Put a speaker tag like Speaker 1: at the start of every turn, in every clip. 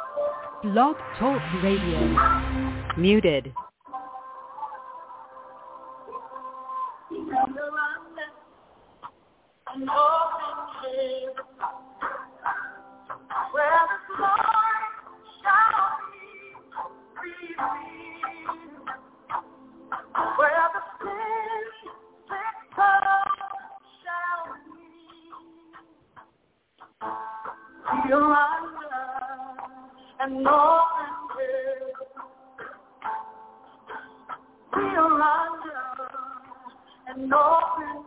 Speaker 1: Blog Talk Radio. Muted.
Speaker 2: And no and no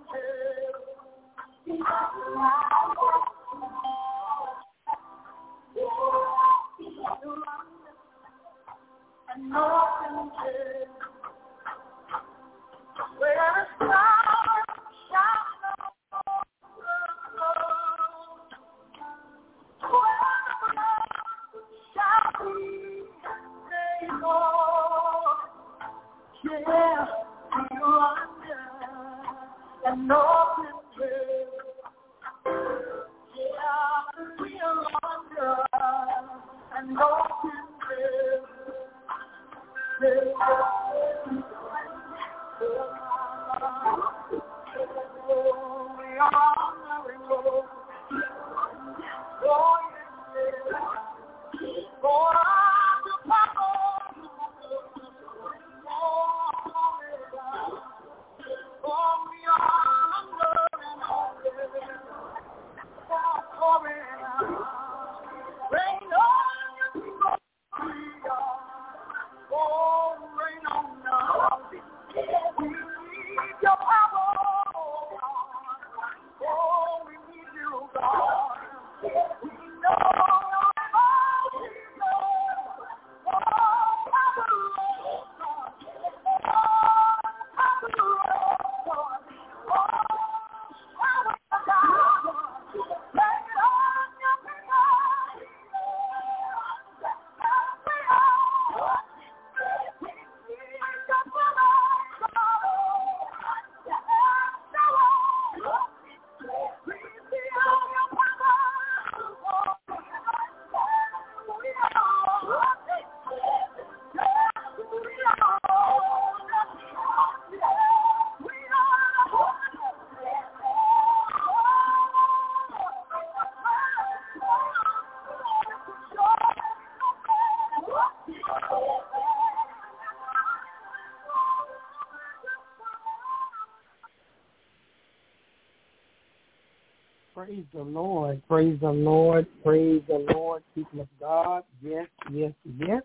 Speaker 3: Praise the Lord, praise the Lord, praise the Lord, people of God. Yes, yes, yes.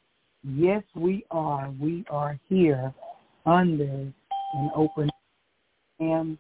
Speaker 3: Yes, we are. We are here under an open hand.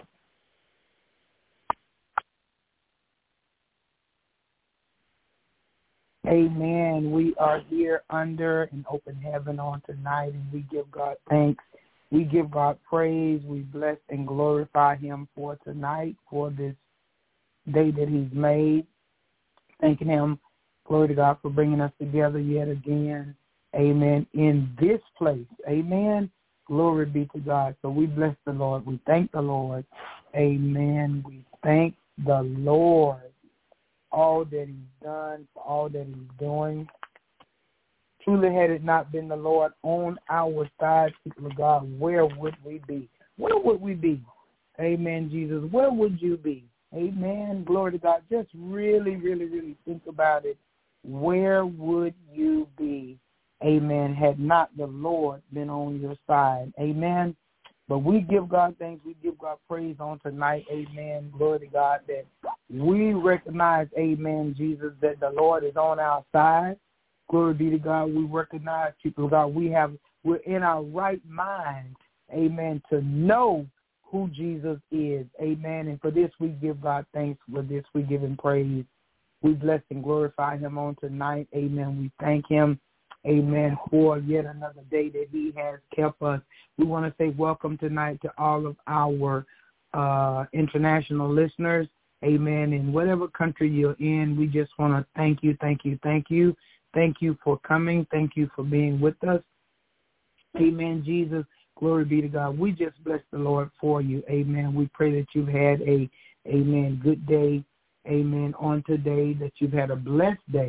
Speaker 3: Amen. We are here under an open heaven on tonight, and we give God thanks. We give God praise. We bless and glorify him for tonight, for this day that he's made. Thanking him, glory to God, for bringing us together yet again. Amen. In this place. Amen. Glory be to God. So we bless the Lord. We thank the Lord. Amen. We thank the Lord. All that he's done, for all that he's doing. Truly, had it not been the Lord on our side, people of God, where would we be? Where would we be? Amen, Jesus. Where would you be? Amen. Glory to God. Just really, really, really think about it. Where would you be? Amen. Had not the Lord been on your side. Amen. But we give God thanks. We give God praise on tonight. Amen. Glory to God that we recognize, amen, Jesus, that the Lord is on our side. Glory be to God. We recognize, people of God, we're in our right mind, amen, to know who Jesus is. Amen. And for this, we give God thanks. For this, we give him praise. We bless and glorify him on tonight. Amen. We thank him. Amen, for yet another day that he has kept us. We want to say welcome tonight to all of our international listeners. Amen. In whatever country you're in, we just want to thank you, thank you, thank you. Thank you for coming. Thank you for being with us. Amen, Jesus. Glory be to God. We just bless the Lord for you. Amen. We pray that you've had a, amen, good day. Amen. On today, that you've had a blessed day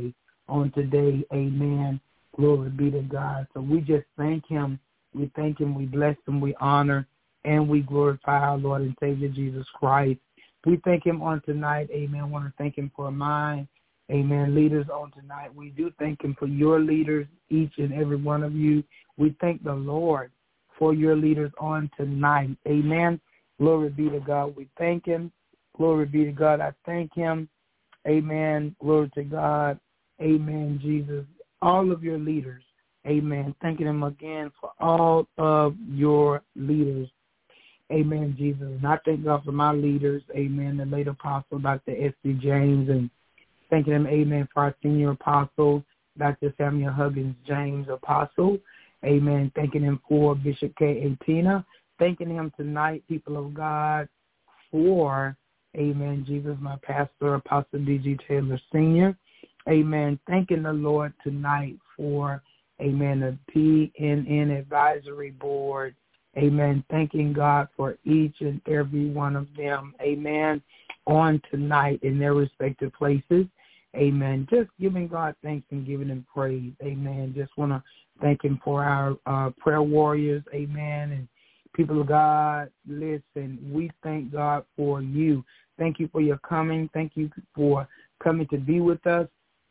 Speaker 3: on today. Amen. Glory be to God. So we just thank him. We thank him. We bless him. We honor and we glorify our Lord and Savior Jesus Christ. We thank him on tonight. Amen. I want to thank him for mine. Amen. Leaders on tonight. We do thank him for your leaders, each and every one of you. We thank the Lord for your leaders on tonight. Amen. Glory be to God. We thank him. Glory be to God. I thank him. Amen. Glory to God. Amen, Jesus. All of your leaders. Amen. Thanking him again for all of your leaders. Amen, Jesus. And I thank God for my leaders. Amen. The late apostle, Dr. S.C. James, and thanking him, amen, for our senior apostle, Dr. Samuel Huggins James, apostle. Amen. Thanking him for Bishop K. A. Tina. Thanking him tonight, people of God, for, amen, Jesus, my pastor, Apostle D.G. Taylor Sr. Amen. Thanking the Lord tonight for, amen, the PNN Advisory Board. Amen. Thanking God for each and every one of them. Amen. On tonight in their respective places. Amen. Just giving God thanks and giving him praise. Amen. Just want to thank him for our prayer warriors. Amen. And people of God, listen, we thank God for you. Thank you for your coming. Thank you for coming to be with us.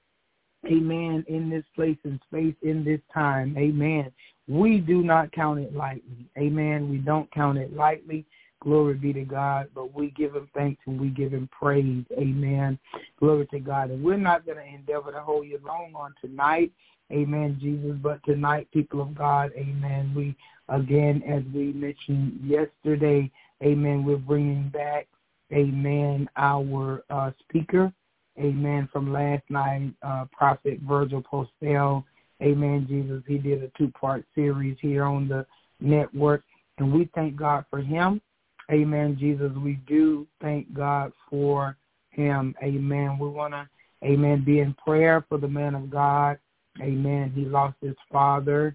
Speaker 3: Amen. In this place and space, in this time. Amen. We do not count it lightly. Amen. We don't count it lightly. Glory be to God. But we give him thanks and we give him praise. Amen. Glory to God. And we're not going to endeavor to hold you long on tonight. Amen, Jesus. But tonight, people of God, amen, we, again, as we mentioned yesterday, amen, we're bringing back, amen, our speaker, amen, from last night, Prophet Virgil Postel. Amen, Jesus. He did a 2-part series here on the network, and we thank God for him. Amen, Jesus. We do thank God for him. Amen. We want to, amen, be in prayer for the man of God. Amen. He lost his father.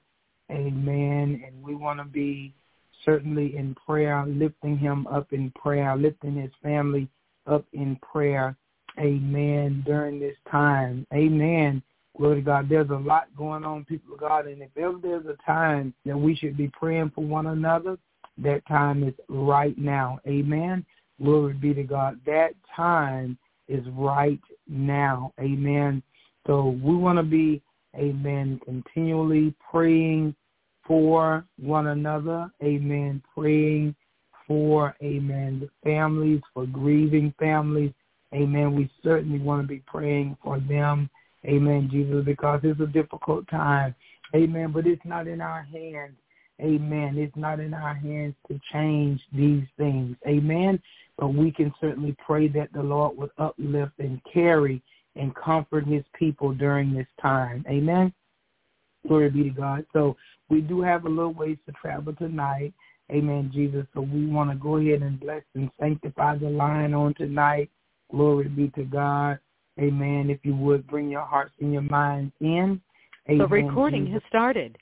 Speaker 3: Amen. And we want to be certainly in prayer, lifting him up in prayer, lifting his family up in prayer. Amen. During this time. Amen. Glory to God. There's a lot going on, people of God, and if ever there's a time that we should be praying for one another, that time is right now. Amen. Glory be to God. That time is right now. Amen. So we want to be, amen, continually praying for one another. Amen. Praying for, amen, the families, for grieving families. Amen. We certainly want to be praying for them. Amen, Jesus, because it's a difficult time. Amen. But it's not in our hands. Amen. It's not in our hands to change these things. Amen. But we can certainly pray that the Lord would uplift and carry and comfort his people during this time. Amen. Glory be to God. So we do have a little ways to travel tonight. Amen, Jesus. So we want to go ahead and bless and sanctify the line on tonight. Glory be to God. Amen. If you would, bring your hearts and your minds in. Amen,
Speaker 1: the recording
Speaker 3: Jesus.
Speaker 1: has started.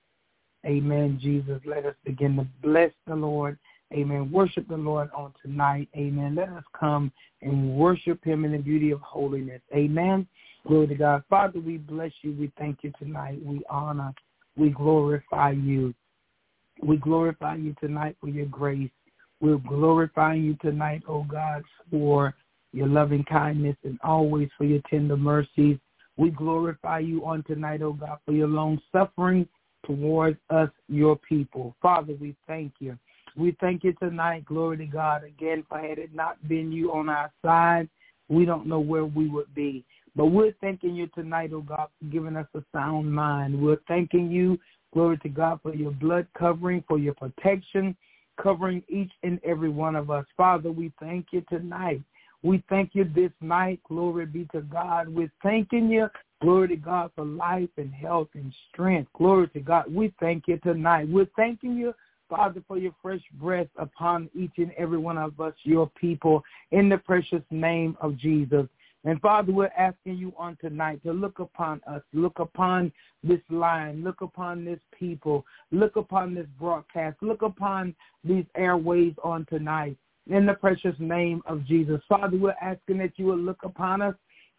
Speaker 3: Amen, Jesus. Let us begin to bless the Lord. Amen. Worship the Lord on tonight. Amen. Let us come and worship him in the beauty of holiness. Amen. Glory to God. Father, we bless you. We thank you tonight. We honor. We glorify you. We glorify you tonight for your grace. We're glorifying you tonight, oh God, for your loving kindness and always for your tender mercies. We glorify you on tonight, oh God, for your long suffering towards us, your people. Father, we thank you. We thank you tonight, glory to God, again, for had it not been you on our side, we don't know where we would be. But we're thanking you tonight, oh God, for giving us a sound mind. We're thanking you, glory to God, for your blood covering, for your protection, covering each and every one of us. Father, we thank you tonight. We thank you this night. Glory be to God. We're thanking you, glory to God, for life and health and strength. Glory to God. We thank you tonight. We're thanking you, Father, for your fresh breath upon each and every one of us, your people, in the precious name of Jesus. And, Father, we're asking you on tonight to look upon us, look upon this line, look upon this people, look upon this broadcast, look upon these airways on tonight. In the precious name of Jesus. Father, we're asking that you will look upon us.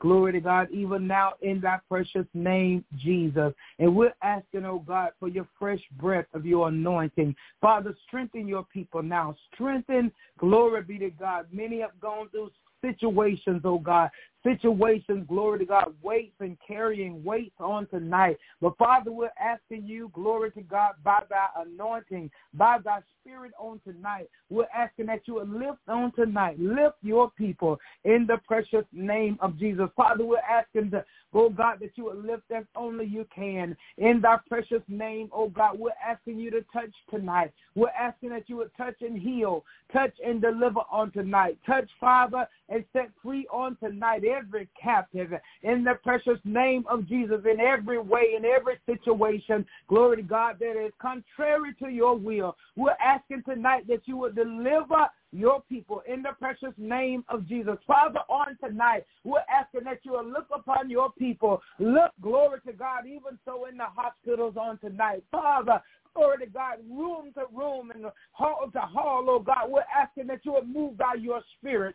Speaker 3: Glory to God, even now in that precious name, Jesus. And we're asking, oh God, for your fresh breath of your anointing. Father, strengthen your people now. Strengthen, glory be to God. Many have gone through situations, oh God. Situations, glory to God, weights and carrying weights on tonight. But Father, we're asking you, glory to God, by thy anointing, by thy spirit on tonight. We're asking that you would lift on tonight. Lift your people in the precious name of Jesus. Father, we're asking, oh God, that you would lift as only you can. In thy precious name, oh God, we're asking you to touch tonight. We're asking that you would touch and heal, touch and deliver on tonight. Touch, Father, and set free on tonight every captive in the precious name of Jesus, in every way, in every situation, glory to God, that is contrary to your will. We're asking tonight that you would deliver your people in the precious name of Jesus. Father, on tonight, we're asking that you will look upon your people. Look, glory to God, even so in the hospitals on tonight. Father, glory to God, room to room and hall to hall, oh God, we're asking that you would move by your spirit.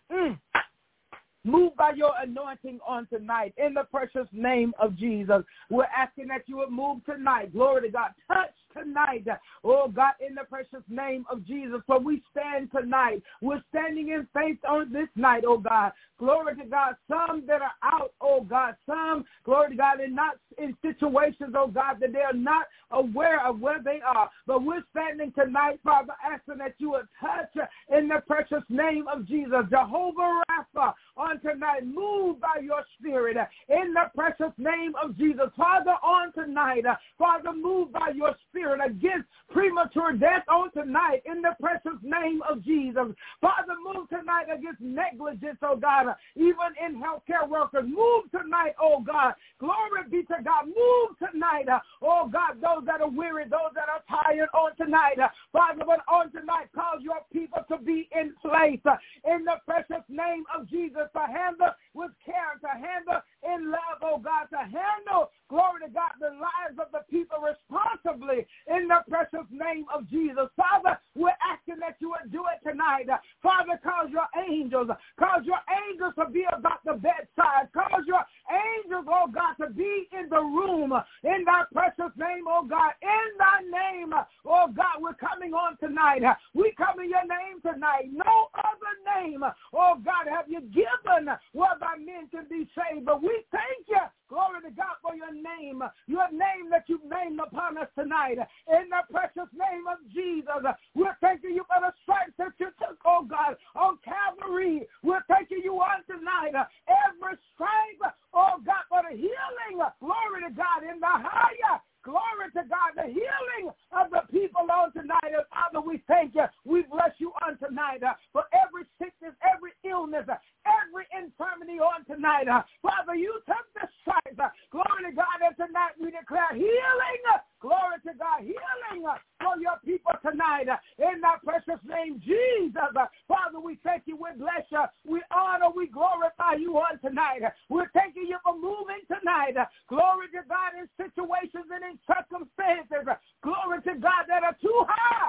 Speaker 3: Move by your anointing on tonight in the precious name of Jesus. We're asking that you would move tonight. Glory to God. Touch tonight. Oh, God, in the precious name of Jesus. So we stand tonight. We're standing in faith on this night, oh, God. Glory to God. Some that are out, oh, God. Some, glory to God, and not in situations, oh, God, that they are not aware of where they are. But we're standing tonight, Father, asking that you would touch in the precious name of Jesus. Jehovah Rapha, on tonight, move by your spirit in the precious name of Jesus. Father, on tonight, Father, move by your spirit against premature death on tonight in the precious name of Jesus. Father, move tonight against negligence, oh God, even in healthcare workers. Move tonight, oh God. Glory be to God. Move tonight, oh God, those that are weary, those that are tired on tonight. Father, but on tonight, cause your people to be in place in the precious name of Jesus, to handle with care, to handle in love, oh God, to handle, glory to God, the lives of the people responsibly in the precious name of Jesus. Father, we're asking that you would do it tonight. Father, cause your angels to be about the bedside. Cause your angels, oh God, to be in the room in thy precious name, oh God. In thy name, oh God, we're coming on tonight. We come in your name tonight. No other name, oh God, have you given whereby men can be saved. But we thank you, glory to God, for your name that you've named upon us tonight. In the precious name of Jesus, we're thanking you for the stripes that you took, oh God, on Calvary. We're thanking you on tonight. Every stripe, oh God, for the healing, glory to God, in the higher. Glory to God, the healing of the people on tonight. And Father, we thank you. We bless you on tonight for every sickness, every illness, every infirmity on tonight. Father, you took the stripes. Glory to God, and tonight we declare healing. Glory to God, healing for your people tonight. In that precious name, Jesus. Father, we thank you. We bless you. We honor, we glorify you on tonight. We're thanking you for moving tonight. Glory to God, in situations and in circumstances, glory to God, that are too high,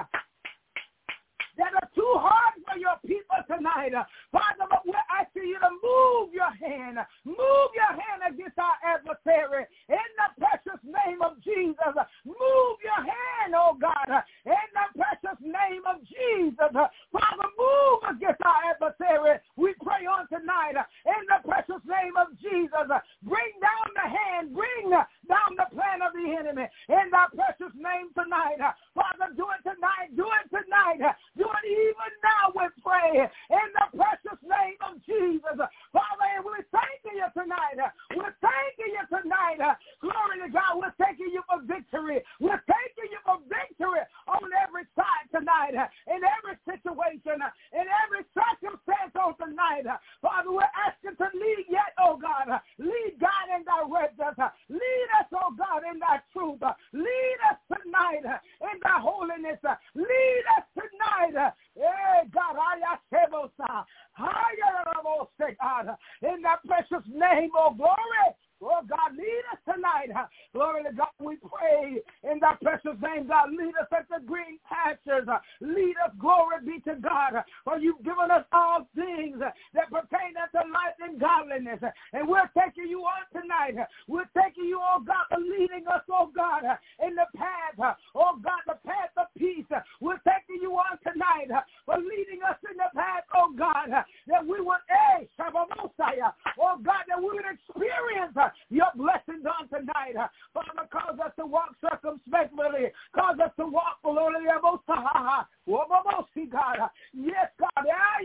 Speaker 3: that are too hard for your people tonight. Father, but we're asking you to move your hand against our adversary in the precious name of Jesus. Move your hand, oh God, in the precious name of Jesus. Father, move against our adversary. We pray on tonight in the precious name of Jesus. Bring down the hand, bring down the plan of the enemy in that precious name tonight. Father, do it tonight, do it tonight. Do it even now, we pray, in the precious name of Jesus. Father, and we're thanking you tonight. We're thanking you tonight. Glory to God. We're thanking you for victory. We're thanking you for victory on every side tonight, in every situation, in every circumstance on tonight. Father, we're asking to lead yet, oh God. Lead, God, and direct us. Lead us, oh God, in thy truth. Lead us tonight in thy holiness. Lead us tonight. Hey, God, in that precious name, oh glory. Oh, God, lead us tonight. Glory to God, we pray in that precious name, God. Lead us at the green pastures. Lead us, glory be to God. For you've given us all things that pertain unto life and godliness. And we're taking oh God, for leading us, oh God, in the path, oh God, the path of peace. We're thanking you on tonight for leading us in the path, oh God, that we would, oh God, that we would experience your blessings on tonight. Father, cause us to walk circumspectly. Cause us to walk, God. Yes, God.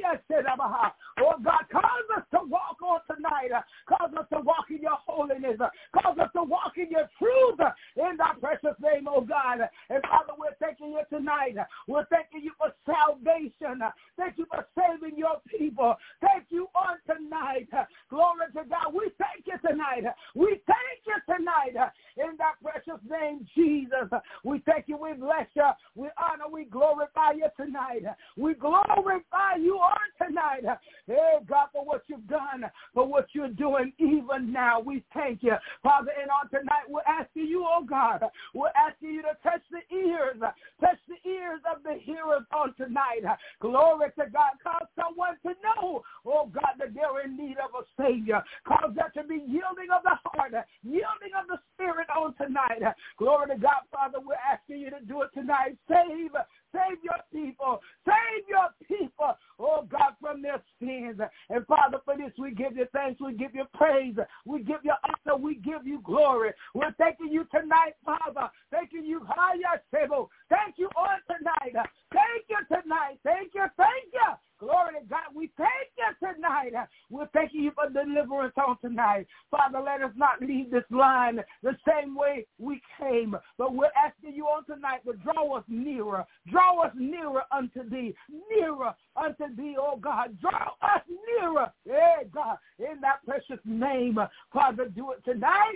Speaker 3: Oh God, cause us to walk on tonight. Cause us to walk in your holiness. Cause us to walk in your truth in thy precious name, oh God. And Father, we're thanking you tonight. We're thanking you for salvation. Thank you for saving your people. Thank you on tonight. Glory to God. We thank you tonight. We thank you tonight in that precious name, Jesus. We thank you. We bless you. We honor. We glorify you tonight. We glorify you on tonight. Hey, God, for what you've done, for what you're doing even now. We thank you, Father. And on tonight, we're asking you, oh God, we're asking you to touch the ears of the hearers on tonight. Glory to God. Cause someone to know, oh God, that they're in need of a Savior. Cause that to be yielding of the heart, yielding of the Spirit on tonight. Glory to God, Father. We're asking you to do it tonight. Save your people. Save your people, oh God, from their sins. And Father, for this we give you thanks. We give you praise. We give you honor. We give you glory. We're thanking you tonight, Father. Thanking you. Thank you on tonight. Thank you tonight. Thank you. Thank you. Glory to God. We thank you tonight. We're thanking you for deliverance on tonight. Father, let us not leave this line the same way we came, but we're asking you on tonight to draw us nearer. Draw us nearer unto thee. Nearer unto thee, oh God. Draw us nearer. Yeah, God, in that precious name. Father, do it tonight.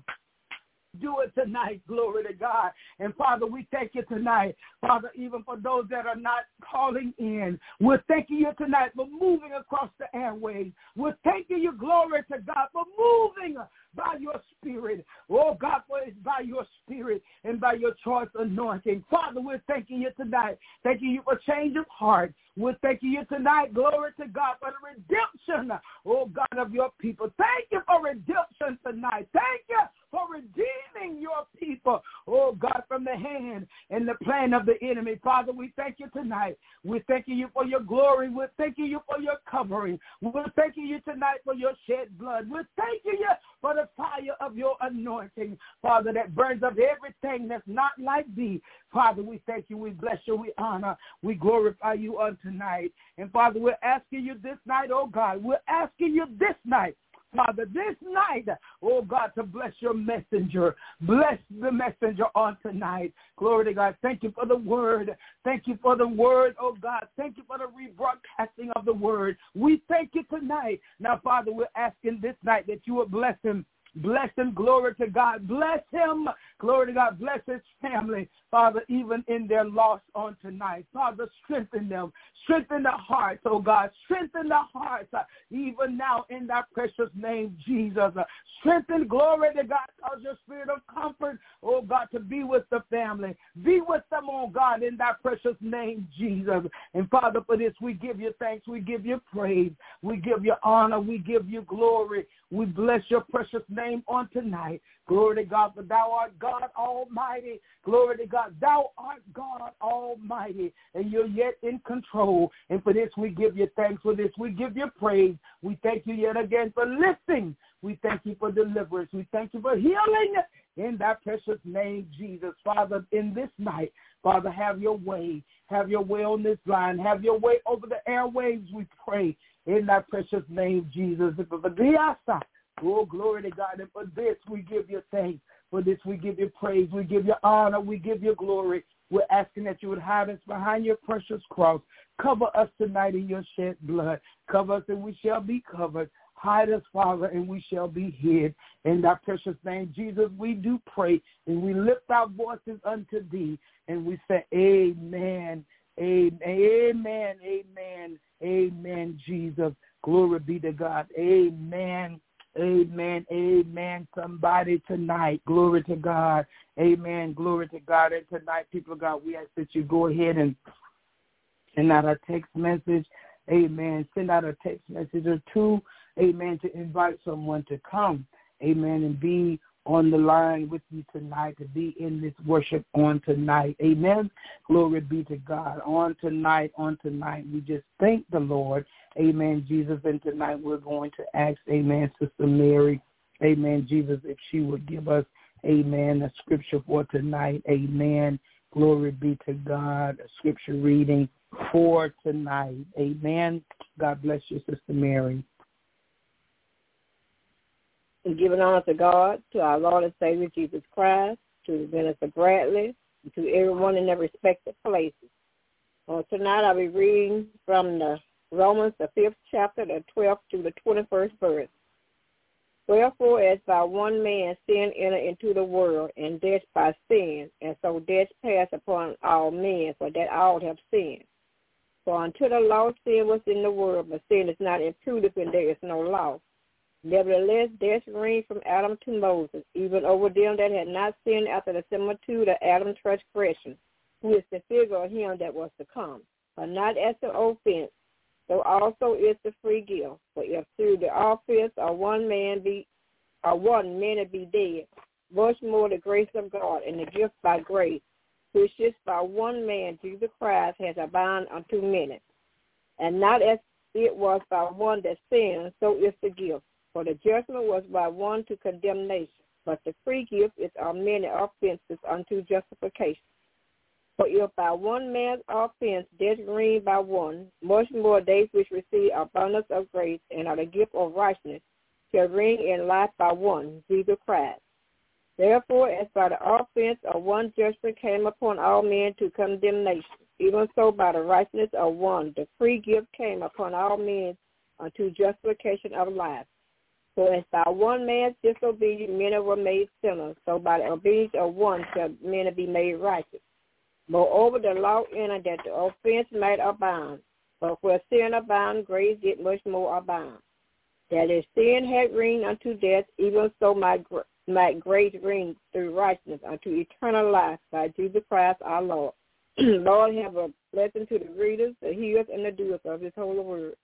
Speaker 3: Do it tonight. Glory to God. And Father, we thank you tonight. Father, even for those that are not calling in, we're thanking you tonight for moving across the airways. We're thanking you, glory to God, for moving by your Spirit. Oh God, for it's by your Spirit and by your choice anointing. Father, we're thanking you tonight. Thanking you for change of heart. We're thanking you tonight, glory to God, for the redemption, oh God, of your people. Thank you for redemption tonight. Thank you for redeeming your people, oh God, from the hand and the plan of the enemy. Father, we thank you tonight. We're thanking you for your glory. We're thanking you for your covering. We're thanking you tonight for your shed blood. We're thanking you for the fire of your anointing, Father, that burns up everything that's not like thee. Father, we thank you. We bless you. We honor. We glorify you on tonight. And Father, we're asking you this night, oh God, we're asking you this night, Father, this night, oh God, to bless your messenger. Bless the messenger on tonight. Glory to God. Thank you for the word. Thank you for the word, oh God. Thank you for the rebroadcasting of the word. We thank you tonight. Now, Father, we're asking this night that you would bless him. Bless him, glory to God. Bless him, glory to God. Bless his family, Father, even in their loss on tonight. Father, strengthen them. Strengthen the hearts, oh God. Strengthen the hearts, even now in that precious name, Jesus. Strengthen, glory to God. Cause your spirit of comfort, oh God, to be with the family. Be with them, oh God, in that precious name, Jesus. And Father, for this, we give you thanks. We give you praise. We give you honor. We give you glory. We bless your precious name on tonight. Glory to God, for thou art God Almighty. Glory to God, thou art God Almighty, and you're yet in control. And for this, we give you thanks. For this, we give you praise. We thank you yet again for lifting. We thank you for deliverance. We thank you for healing in that precious name, Jesus. Father, in this night, Father, have your way. Have your way on this line. Have your way over the airwaves, we pray. In that precious name, Jesus. Oh, glory to God. And for this, we give you thanks. For this, we give you praise. We give you honor. We give you glory. We're asking that you would hide us behind your precious cross. Cover us tonight in your shed blood. Cover us and we shall be covered. Hide us, Father, and we shall be hid. In that precious name, Jesus, we do pray. And we lift our voices unto thee. And we say, amen. Amen. Amen. Amen. Amen, Jesus. Glory be to God. Amen. Amen. Amen. Somebody tonight. Glory to God. Amen. Glory to God. And tonight, people of God, we ask that you go ahead and send out a text message. Amen. Send out a text message or two. Amen. To invite someone to come. Amen. And be on the line with you tonight, to be in this worship on tonight. Amen. Glory be to God. On tonight, we just thank the Lord. Amen, Jesus. And tonight we're going to ask, amen, Sister Mary, amen, Jesus, if she would give us, amen, a scripture for tonight. Amen. Glory be to God. A scripture reading for tonight. Amen. God bless you, Sister Mary.
Speaker 4: And giving honor to God, to our Lord and Savior Jesus Christ, to Minister Bradley, and to everyone in their respective places. Tonight I'll be reading from the Romans, the 5th chapter, the 12th to the 21st verse. Wherefore, as by one man sin entered into the world, and death by sin, and so death passed upon all men, for that all have sinned. For until the law, sin was in the world, but sin is not imputed when there is no law. Nevertheless, death reigned from Adam to Moses, even over them that had not sinned after the similitude of Adam's transgression, who is the figure of him that was to come, but not as the offense, though also is the free gift. For if through the offense of one man be dead, much more the grace of God and the gift by grace, which is by one man, Jesus Christ, has abounded unto many. And not as it was by one that sinned, so is the gift. For the judgment was by one to condemnation, but the free gift is of many offenses unto justification. For if by one man's offense death reigned by one, much more they which receive abundance of grace and of the gift of righteousness shall reign in life by one, Jesus Christ. Therefore, as by the offense of one judgment came upon all men to condemnation, even so by the righteousness of one the free gift came upon all men unto justification of life. For as by one man's disobedience many were made sinners, so by the obedience of one shall many be made righteous. Moreover, the law entered that the offense might abound, but where sin abound, grace did much more abound. That if sin had reigned unto death, even so might grace reign through righteousness unto eternal life by Jesus Christ our Lord. Lord, have a blessing to the readers, the hearers, and the doers of his holy word.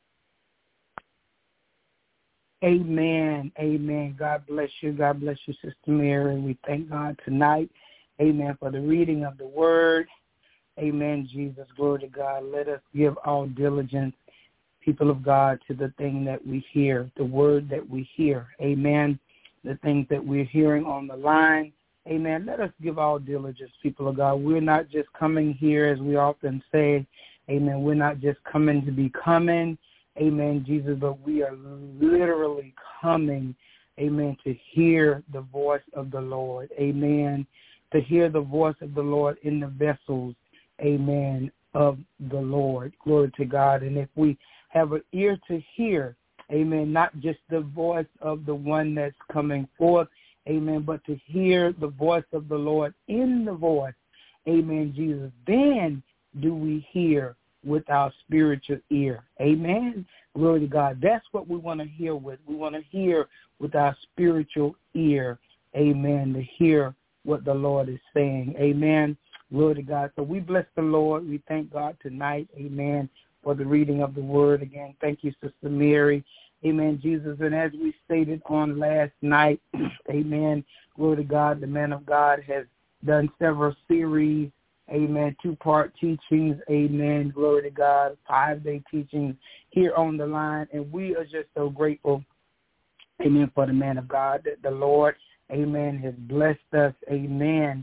Speaker 3: Amen. Amen. God bless you. God bless you, Sister Mary. We thank God tonight. Amen. For the reading of the word. Amen. Jesus, glory to God. Let us give all diligence, people of God, to the thing that we hear, the word that we hear. Amen. The things that we're hearing on the line. Amen. Let us give all diligence, people of God. We're not just coming here, as we often say. Amen. We're not just coming to be coming. Amen, Jesus, but we are literally coming, amen, to hear the voice of the Lord. Amen. To hear the voice of the Lord in the vessels, amen, of the Lord. Glory to God. And if we have an ear to hear, amen, not just the voice of the one that's coming forth, amen, but to hear the voice of the Lord in the voice, amen, Jesus, then do we hear with our spiritual ear. Amen. Glory to God. That's what we want to hear with. We want to hear with our spiritual ear. Amen. To hear what the Lord is saying. Amen. Glory to God. So we bless the Lord. We thank God tonight. Amen. For the reading of the word. Again, thank you, Sister Mary. Amen, Jesus. And as we stated on last night, amen, glory to God, the man of God has done several series. Amen. 2-part teachings. Amen. Glory to God. 5-day teachings here on the line. And we are just so grateful, amen, for the man of God that the Lord, amen, has blessed us. Amen.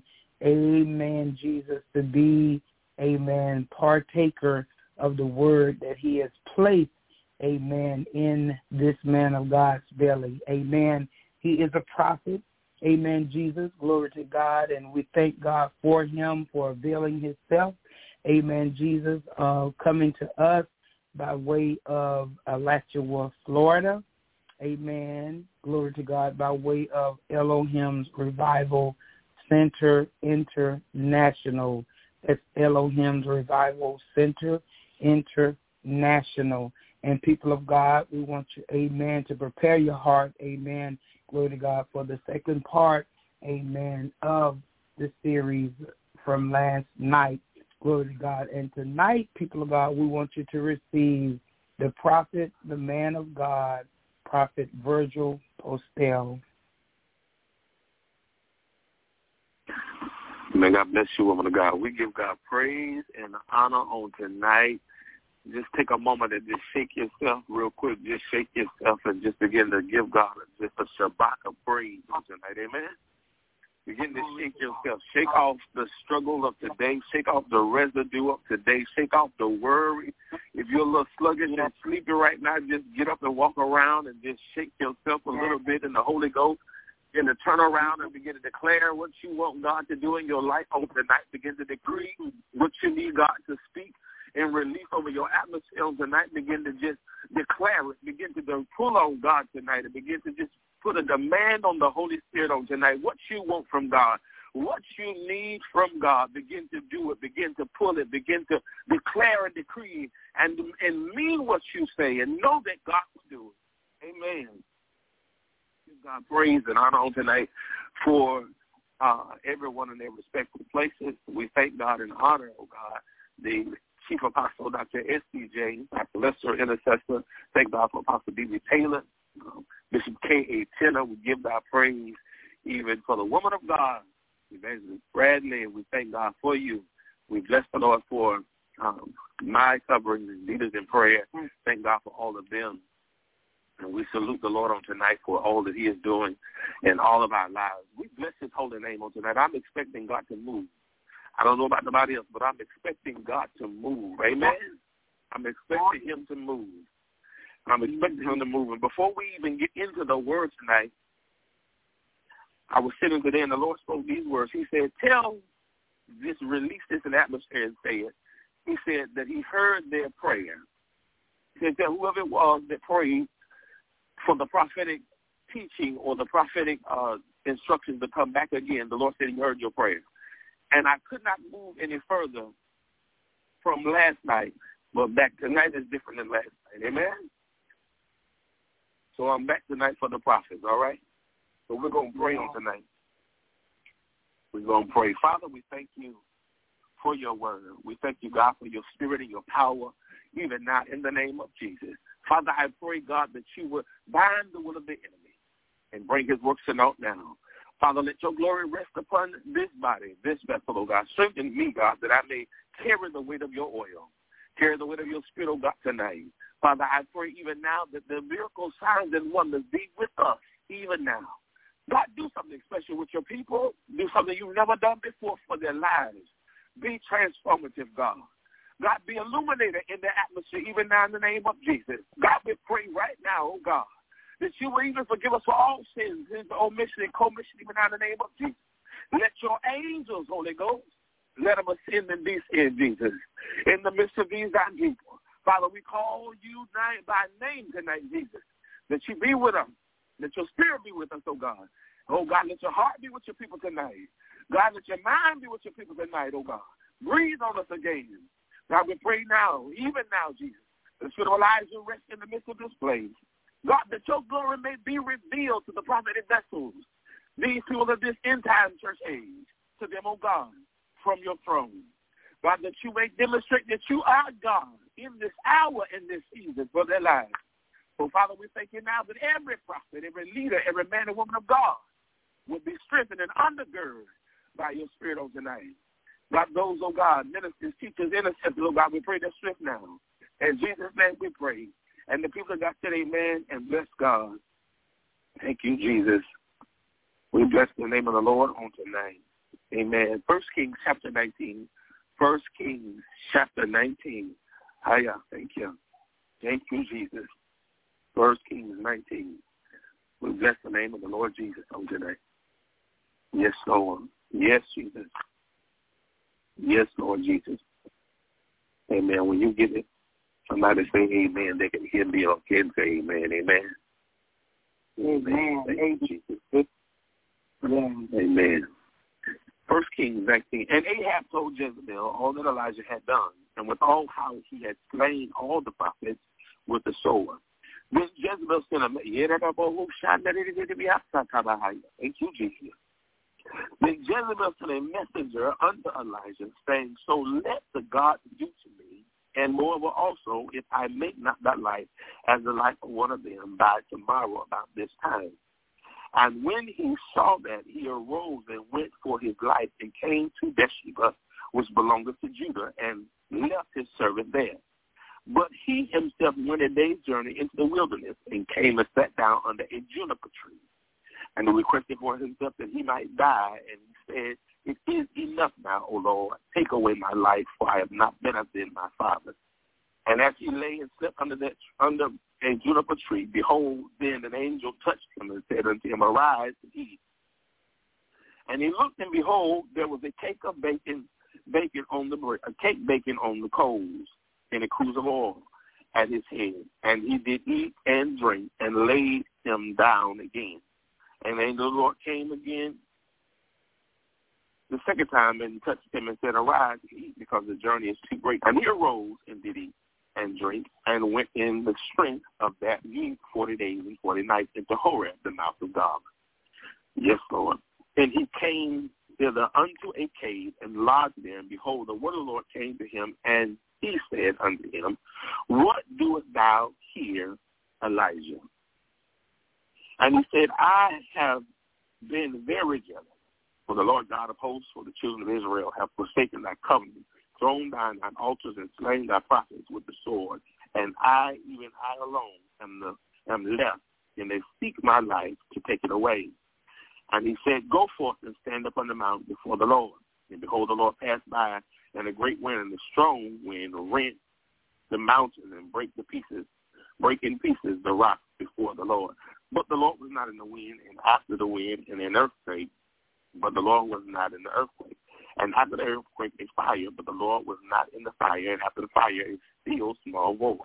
Speaker 3: Amen, Jesus, to be, amen, partaker of the word that he has placed, amen, in this man of God's belly. Amen. He is a prophet. Amen, Jesus. Glory to God. And we thank God for him, for availing himself. Amen, Jesus, coming to us by way of Alachua, Florida. Amen. Glory to God. By way of Elohim's Revival Center International. That's Elohim's Revival Center International. And people of God, we want you, amen, to prepare your heart, amen, glory to God, for the second part, amen, of the series from last night. Glory to God. And tonight, people of God, we want you to receive the prophet, the man of God, Prophet Virgil Postel.
Speaker 5: May God bless you, woman of God. We give God praise and honor on tonight. Just take a moment and just shake yourself real quick. Just shake yourself and just begin to give God just a Shabbat of praise on tonight. Amen. Begin to shake yourself. Shake off the struggle of today. Shake off the residue of today. Shake off the worry. If you're a little sluggish and sleepy right now, just get up and walk around and just shake yourself a little bit in the Holy Ghost. Begin to turn around and begin to declare what you want God to do in your life on tonight. Begin to decree what you need God to speak and release over your atmosphere on tonight. Begin to just declare it. Begin to pull on God tonight and begin to just put a demand on the Holy Spirit on tonight. What you want from God, what you need from God, begin to do it. Begin to pull it. Begin to declare and decree and mean what you say and know that God will do it. Amen. Give God praise and honor on tonight for everyone in their respective places. We thank God and honor, oh God, the Chief Apostle, Dr. S.D. James, Dr. Lester, Intercessor. Thank God for Apostle D.B. Taylor, Bishop K.A. Tenor. We give God praise even for the woman of God, Evangelist Bradley. We thank God for you. We bless the Lord for my covering and leaders in prayer. Thank God for all of them. And we salute the Lord on tonight for all that he is doing in all of our lives. We bless his holy name on tonight. I'm expecting God to move. I don't know about nobody else, but I'm expecting God to move. Amen? I'm expecting him to move. I'm expecting him to move. And before we even get into the word tonight, I was sitting today and the Lord spoke these words. He said, release this in the atmosphere and say it. He said that he heard their prayer. He said that whoever it was that prayed for the prophetic teaching or the prophetic instructions to come back again, the Lord said he heard your prayer. And I could not move any further from last night, but back tonight is different than last night. Amen? So I'm back tonight for the prophets, all right? So we're going to pray on tonight. We're going to pray. Father, we thank you for your word. We thank you, God, for your spirit and your power, even now in the name of Jesus. Father, I pray, God, that you would bind the will of the enemy and bring his works to naught now. Father, let your glory rest upon this body, this vessel, oh God. Strengthen me, God, that I may carry the weight of your oil, carry the weight of your spirit, oh God, tonight. Father, I pray even now that the miracle signs and wonders be with us even now. God, do something special with your people. Do something you've never done before for their lives. Be transformative, God. God, be illuminated in the atmosphere even now in the name of Jesus. God, we pray right now, oh God, that you will even forgive us for all sins, omission and commission, even now in the name of Jesus. Let your angels, Holy Ghost, let them ascend and descend, Jesus, in the midst of these thy people. Father, we call you by name tonight, Jesus, that you be with us. Let your spirit be with us, oh God. Oh God, let your heart be with your people tonight. God, let your mind be with your people tonight, oh God. Breathe on us again. God, we pray now, even now, Jesus, the spirit of Elijah rest in the midst of this place. God, that your glory may be revealed to the prophetic vessels, these people of this end-time church age, to them, oh God, from your throne. God, that you may demonstrate that you are God in this hour, in this season for their lives. So, Father, we thank you now that every prophet, every leader, every man and woman of God will be strengthened and undergirded by your spirit on tonight. God, those, oh God, ministers, teachers, intercessors, oh God, we pray their strength now. In Jesus' name we pray. And the people of God said amen and bless God. Thank you, Jesus. We bless the name of the Lord on tonight. Amen. 1 Kings chapter 19. 1 Kings chapter 19. Hiya, thank you. Thank you, Jesus. 1 Kings 19. We bless the name of the Lord Jesus on tonight. Yes, Lord. Yes, Jesus. Yes, Lord Jesus. Amen. When you get it, somebody say amen. They can hear me or can say amen. Amen.
Speaker 3: Amen.
Speaker 5: Thank you, Jesus. Amen. 1 Kings 19. And Ahab told Jezebel all that Elijah had done, and with all how he had slain all the prophets with the sword. Then Jezebel sent a Thank you, Jesus. Then Jezebel sent a messenger unto Elijah, saying, so let the God do to me, and moreover also, if I make not thy life as the life of one of them by tomorrow about this time. And when he saw that, he arose and went for his life and came to Beersheba, which belonged to Judah, and left his servant there. But he himself went a day's journey into the wilderness and came and sat down under a juniper tree. And he requested for himself that he might die, and he said, "It is enough now, O Lord, take away my life, for I have not better than my father." And as he lay and slept under a juniper tree, behold, then an angel touched him and said unto him, "Arise and eat." And he looked, and behold, there was a cake of bacon on the coals, and a cruse of oil at his head. And he did eat and drink, and laid him down again. And the angel of the Lord came again the second time and touched him and said, "Arise and eat, because the journey is too great." And he arose and did eat and drink, and went in the strength of that year 40 days and 40 nights into Horeb, the mouth of God. Yes, Lord. And he came thither unto a cave and lodged there, and behold, the word of the Lord came to him, and he said unto him, "What doest thou here, Elijah?" And he said, "I have been very jealous, for the Lord God of hosts, for the children of Israel have forsaken thy covenant, thrown down thine altars, and slain thy prophets with the sword. And I, even I alone, am left, and they seek my life to take it away." And he said, "Go forth and stand up on the mountain before the Lord." And behold, the Lord passed by, and a great wind and a strong wind rent the mountain and break in pieces the rock before the Lord. But the Lord was not in the wind, and after the wind and an earthquake, but the Lord was not in the earthquake. And after the earthquake, a fire, but the Lord was not in the fire, and after the fire, a still small voice.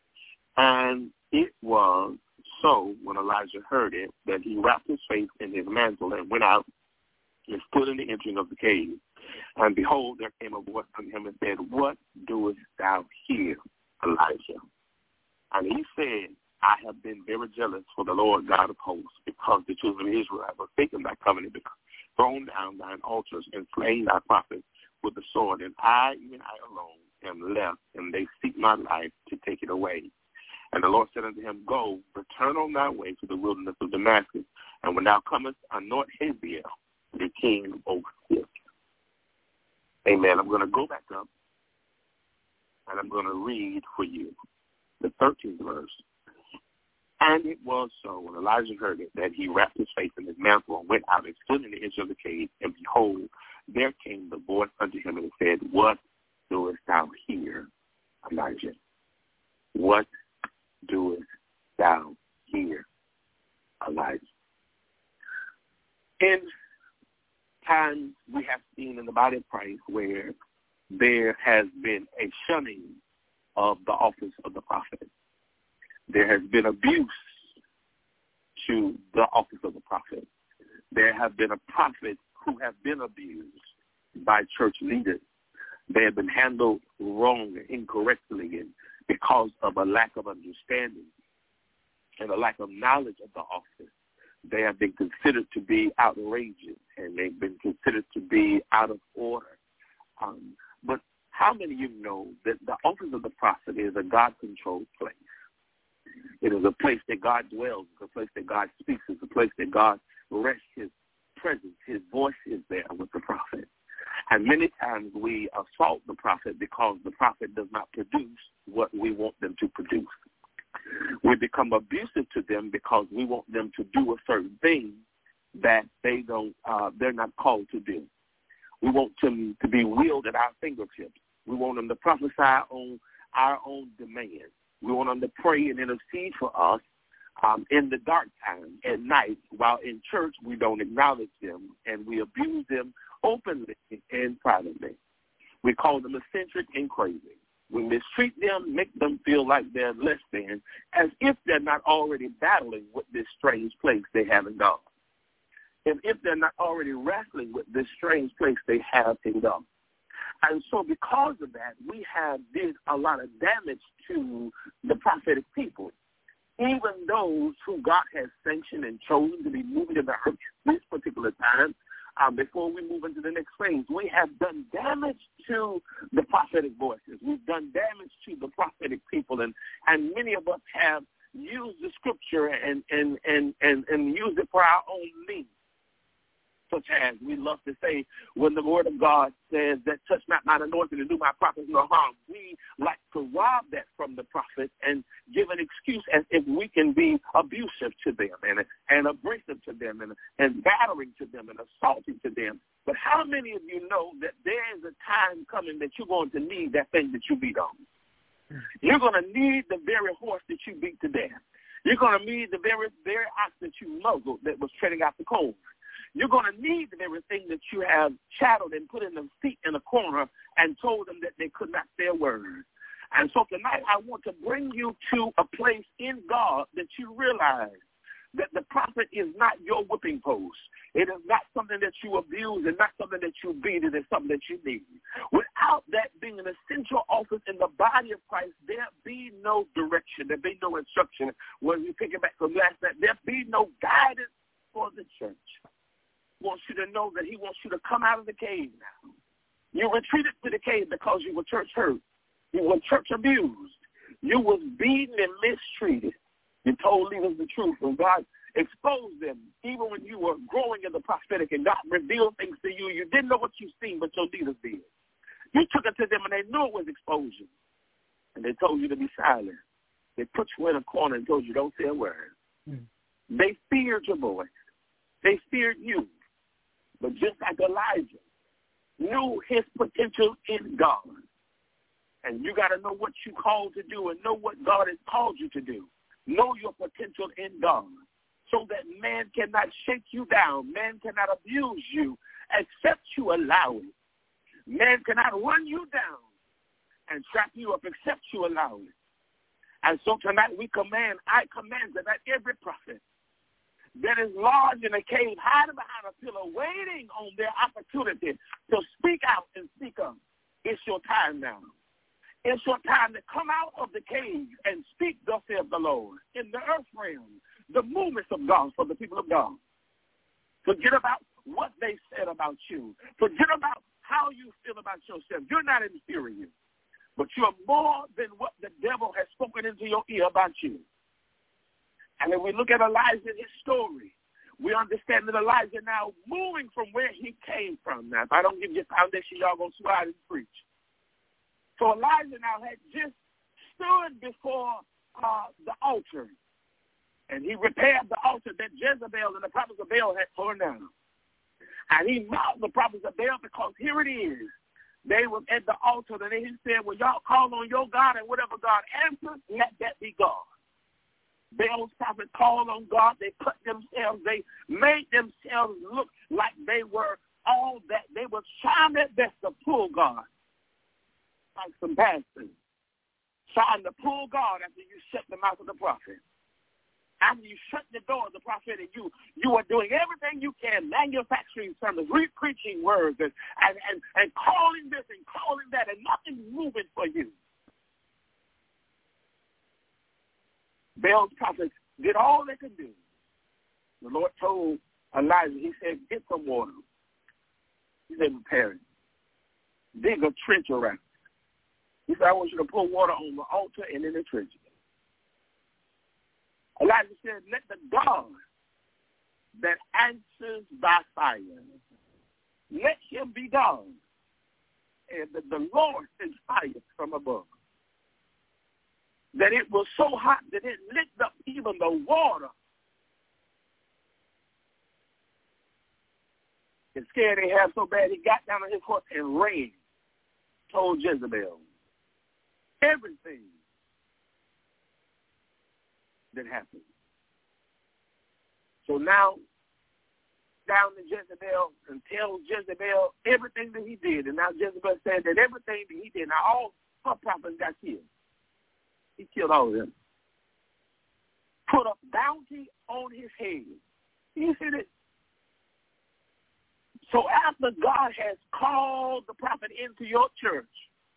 Speaker 5: And it was so, when Elijah heard it, that he wrapped his face in his mantle and went out and stood in the entering of the cave. And behold, there came a voice from him and said, "What doest thou here, Elijah?" And he said, "I have been very jealous for the Lord God of hosts, because the children of Israel have forsaken thy covenant, thrown down thine altars, and slain thy prophets with the sword. And I, even I alone, am left, and they seek my life to take it away." And the Lord said unto him, "Go, return on thy way to the wilderness of Damascus, and when thou comest, anoint Hazael, the king over Syria." Amen. I'm going to go back up, and I'm going to read for you the 13th verse. And it was so, when Elijah heard it, that he wrapped his face in his mantle and went out and stood in the edge of the cave. And behold, there came the voice unto him and said, "What doest thou here, Elijah? What doest thou here, Elijah?" In times we have seen in the body of Christ where there has been a shunning of the office of the prophet. There has been abuse to the office of the prophet. There have been a prophet who have been abused by church leaders. They have been handled wrong and incorrectly, and because of a lack of understanding and a lack of knowledge of the office, they have been considered to be outrageous, and they've been considered to be out of order. But how many of you know that the office of the prophet is a God-controlled place? It is a place that God dwells. It's a place that God speaks. It's a place that God rests his presence. His voice is there with the prophet. And many times we assault the prophet because the prophet does not produce what we want them to produce. We become abusive to them because we want them to do a certain thing that they're not called to do. We want them to be wielded at our fingertips. We want them to prophesy on our own demand. We want them to pray and intercede for us in the dark time at night, while in church we don't acknowledge them, and we abuse them openly and privately. We call them eccentric and crazy. We mistreat them, make them feel like they're less than, as if they're not already battling with this strange place they have in God. And if they're not already wrestling with this strange place they have in God. And so because of that, we have did a lot of damage to the prophetic people. Even those who God has sanctioned and chosen to be moving in the earth this particular time, before we move into the next phase, we have done damage to the prophetic voices. We've done damage to the prophetic people, and many of us have use the scripture and use it for our own means. Such as we love to say when the word of God says that touch not mine anointing and do my prophets no harm, we like to rob that from the prophet and give an excuse as if we can be abusive to them and abrasive to them and battering to them and assaulting to them. But how many of you know that there is a time coming that you're going to need that thing that you beat on? You're going to need the very horse that you beat to death. You're going to need the very ox that you muzzled that was treading out the cold. You're going to need the very thing that you have shadowed and put in the seat in a corner and told them that they could not say a word. And so tonight I want to bring you to a place in God that you realize that the prophet is not your whipping post. It is not something that you abuse and not something that you beat. It is something that you need. Without that being an essential office in the body of Christ, there be no direction. There be no instruction. When you pick it back from last night, there be no guidance for the church. Wants you to know that he wants you to come out of the cave now. You retreated to the cave because you were church hurt. You were church abused. You was beaten and mistreated. You told leaders the truth, and God exposed them even when you were growing in the prophetic, and God revealed things to you. You didn't know what you seen, but your leaders did. You took it to them, and they knew it was exposure, and they told you to be silent. They put you in a corner and told you don't say a word. They feared your voice. They feared you. But just like Elijah knew his potential in God, and you got to know what you called to do and know what God has called you to do. Know your potential in God so that man cannot shake you down. Man cannot abuse you except you allow it. Man cannot run you down and trap you up except you allow it. And so tonight I command that every prophet that is lodged in a cave, hiding behind a pillar, waiting on their opportunity to speak out and speak up. It's your time now. It's your time to come out of the cave and speak, thus saith the Lord, in the earth realm, the movements of God for the people of God. Forget about what they said about you. Forget about how you feel about yourself. You're not inferior, but you're more than what the devil has spoken into your ear about you. And when we look at Elijah and his story, we understand that Elijah now moving from where he came from. Now, if I don't give you a foundation, y'all going to slide and preach. So Elijah now had just stood before the altar, and he repaired the altar that Jezebel and the prophets of Baal had torn down. And he mocked the prophets of Baal because here it is. They were at the altar, and he said, well, y'all call on your God, and whatever God answers, let that be God. Baal's prophets called on God. They put themselves, they made themselves look like they were all that. They were trying their best to pull God. Like some pastors trying to pull God after you shut the mouth of the prophet. After you shut the door of the prophet, and you are doing everything you can, manufacturing sermons, re-preaching words, and calling this and calling that, and nothing's moving for you. Baal's prophets did all they could do. The Lord told Elijah, he said, get some water. He said, prepare it. Dig a trench around it. He said, I want you to pour water on the altar and in the trench. Elijah said, let the God that answers by fire, let him be God. And the Lord sends fire from above. That it was so hot that it lit up even the water. It scared Ahab so bad he got down on his horse and ran. Told Jezebel everything that happened. So now, down to Jezebel and tell Jezebel everything that he did. And now Jezebel said that everything that he did, now all her prophets got killed. He killed all of them. Put a bounty on his head. You see this? So after God has called the prophet into your church,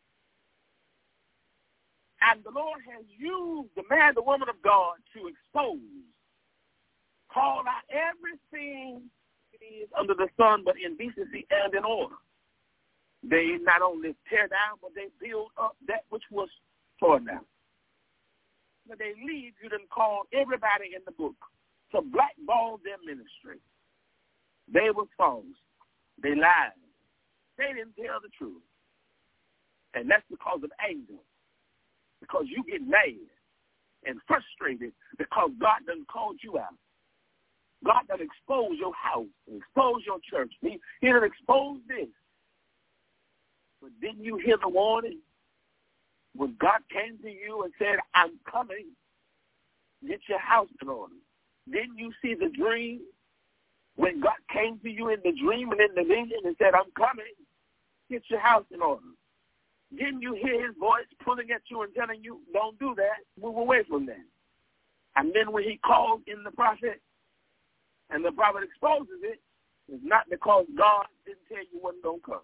Speaker 5: and the Lord has used the man, the woman of God to expose, call out everything is under the sun, but in decency and in order. They not only tear down, but they build up that which was torn down. after they leave, you done call everybody in the book to blackball their ministry. They were false. They lied. They didn't tell the truth. And that's because of anger. Because you get mad and frustrated because God done called you out. God done exposed your house, exposed your church. He done exposed this. But didn't you hear the warning? When God came to you and said, I'm coming, get your house in order. Didn't you see the dream? When God came to you in the dream and in the vision and said, I'm coming, get your house in order. Didn't you hear his voice pulling at you and telling you, don't do that, move away from that? And then when he called in the prophet, and the prophet exposes it, it's not because God didn't tell you wasn't going to come.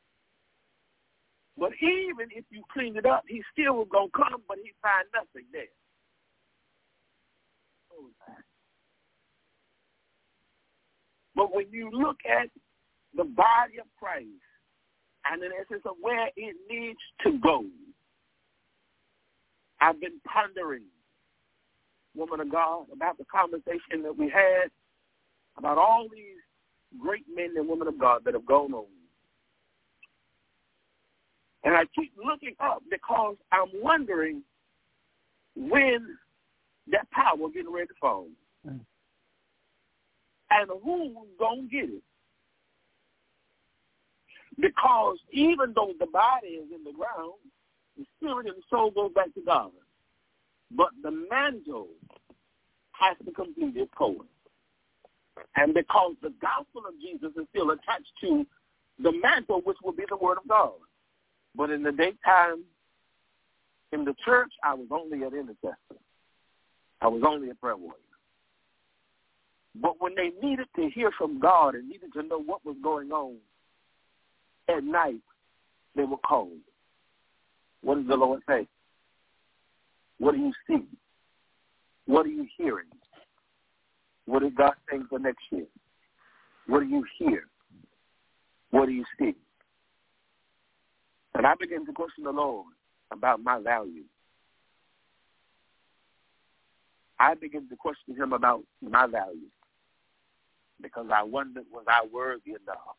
Speaker 5: But even if you cleaned it up, he still was going to come, but he find nothing there. But when you look at the body of Christ, and in essence of where it needs to go, I've been pondering, woman of God, about the conversation that we had about all these great men and women of God that have gone on. And I keep looking up because I'm wondering when that power getting ready to fall. And who's going to get it? Because even though the body is in the ground, the spirit and the soul goes back to God. But the mantle has to complete its course. And because the gospel of Jesus is still attached to the mantle, which will be the word of God. But in the daytime, in the church, I was only an intercessor. I was only a prayer warrior. But when they needed to hear from God and needed to know what was going on at night, they were called. What does the Lord say? What do you see? What are you hearing? What is God saying for next year? What do you hear? What do you see? And I began to question the Lord about my value. I began to question him about my value because I wondered, was I worthy enough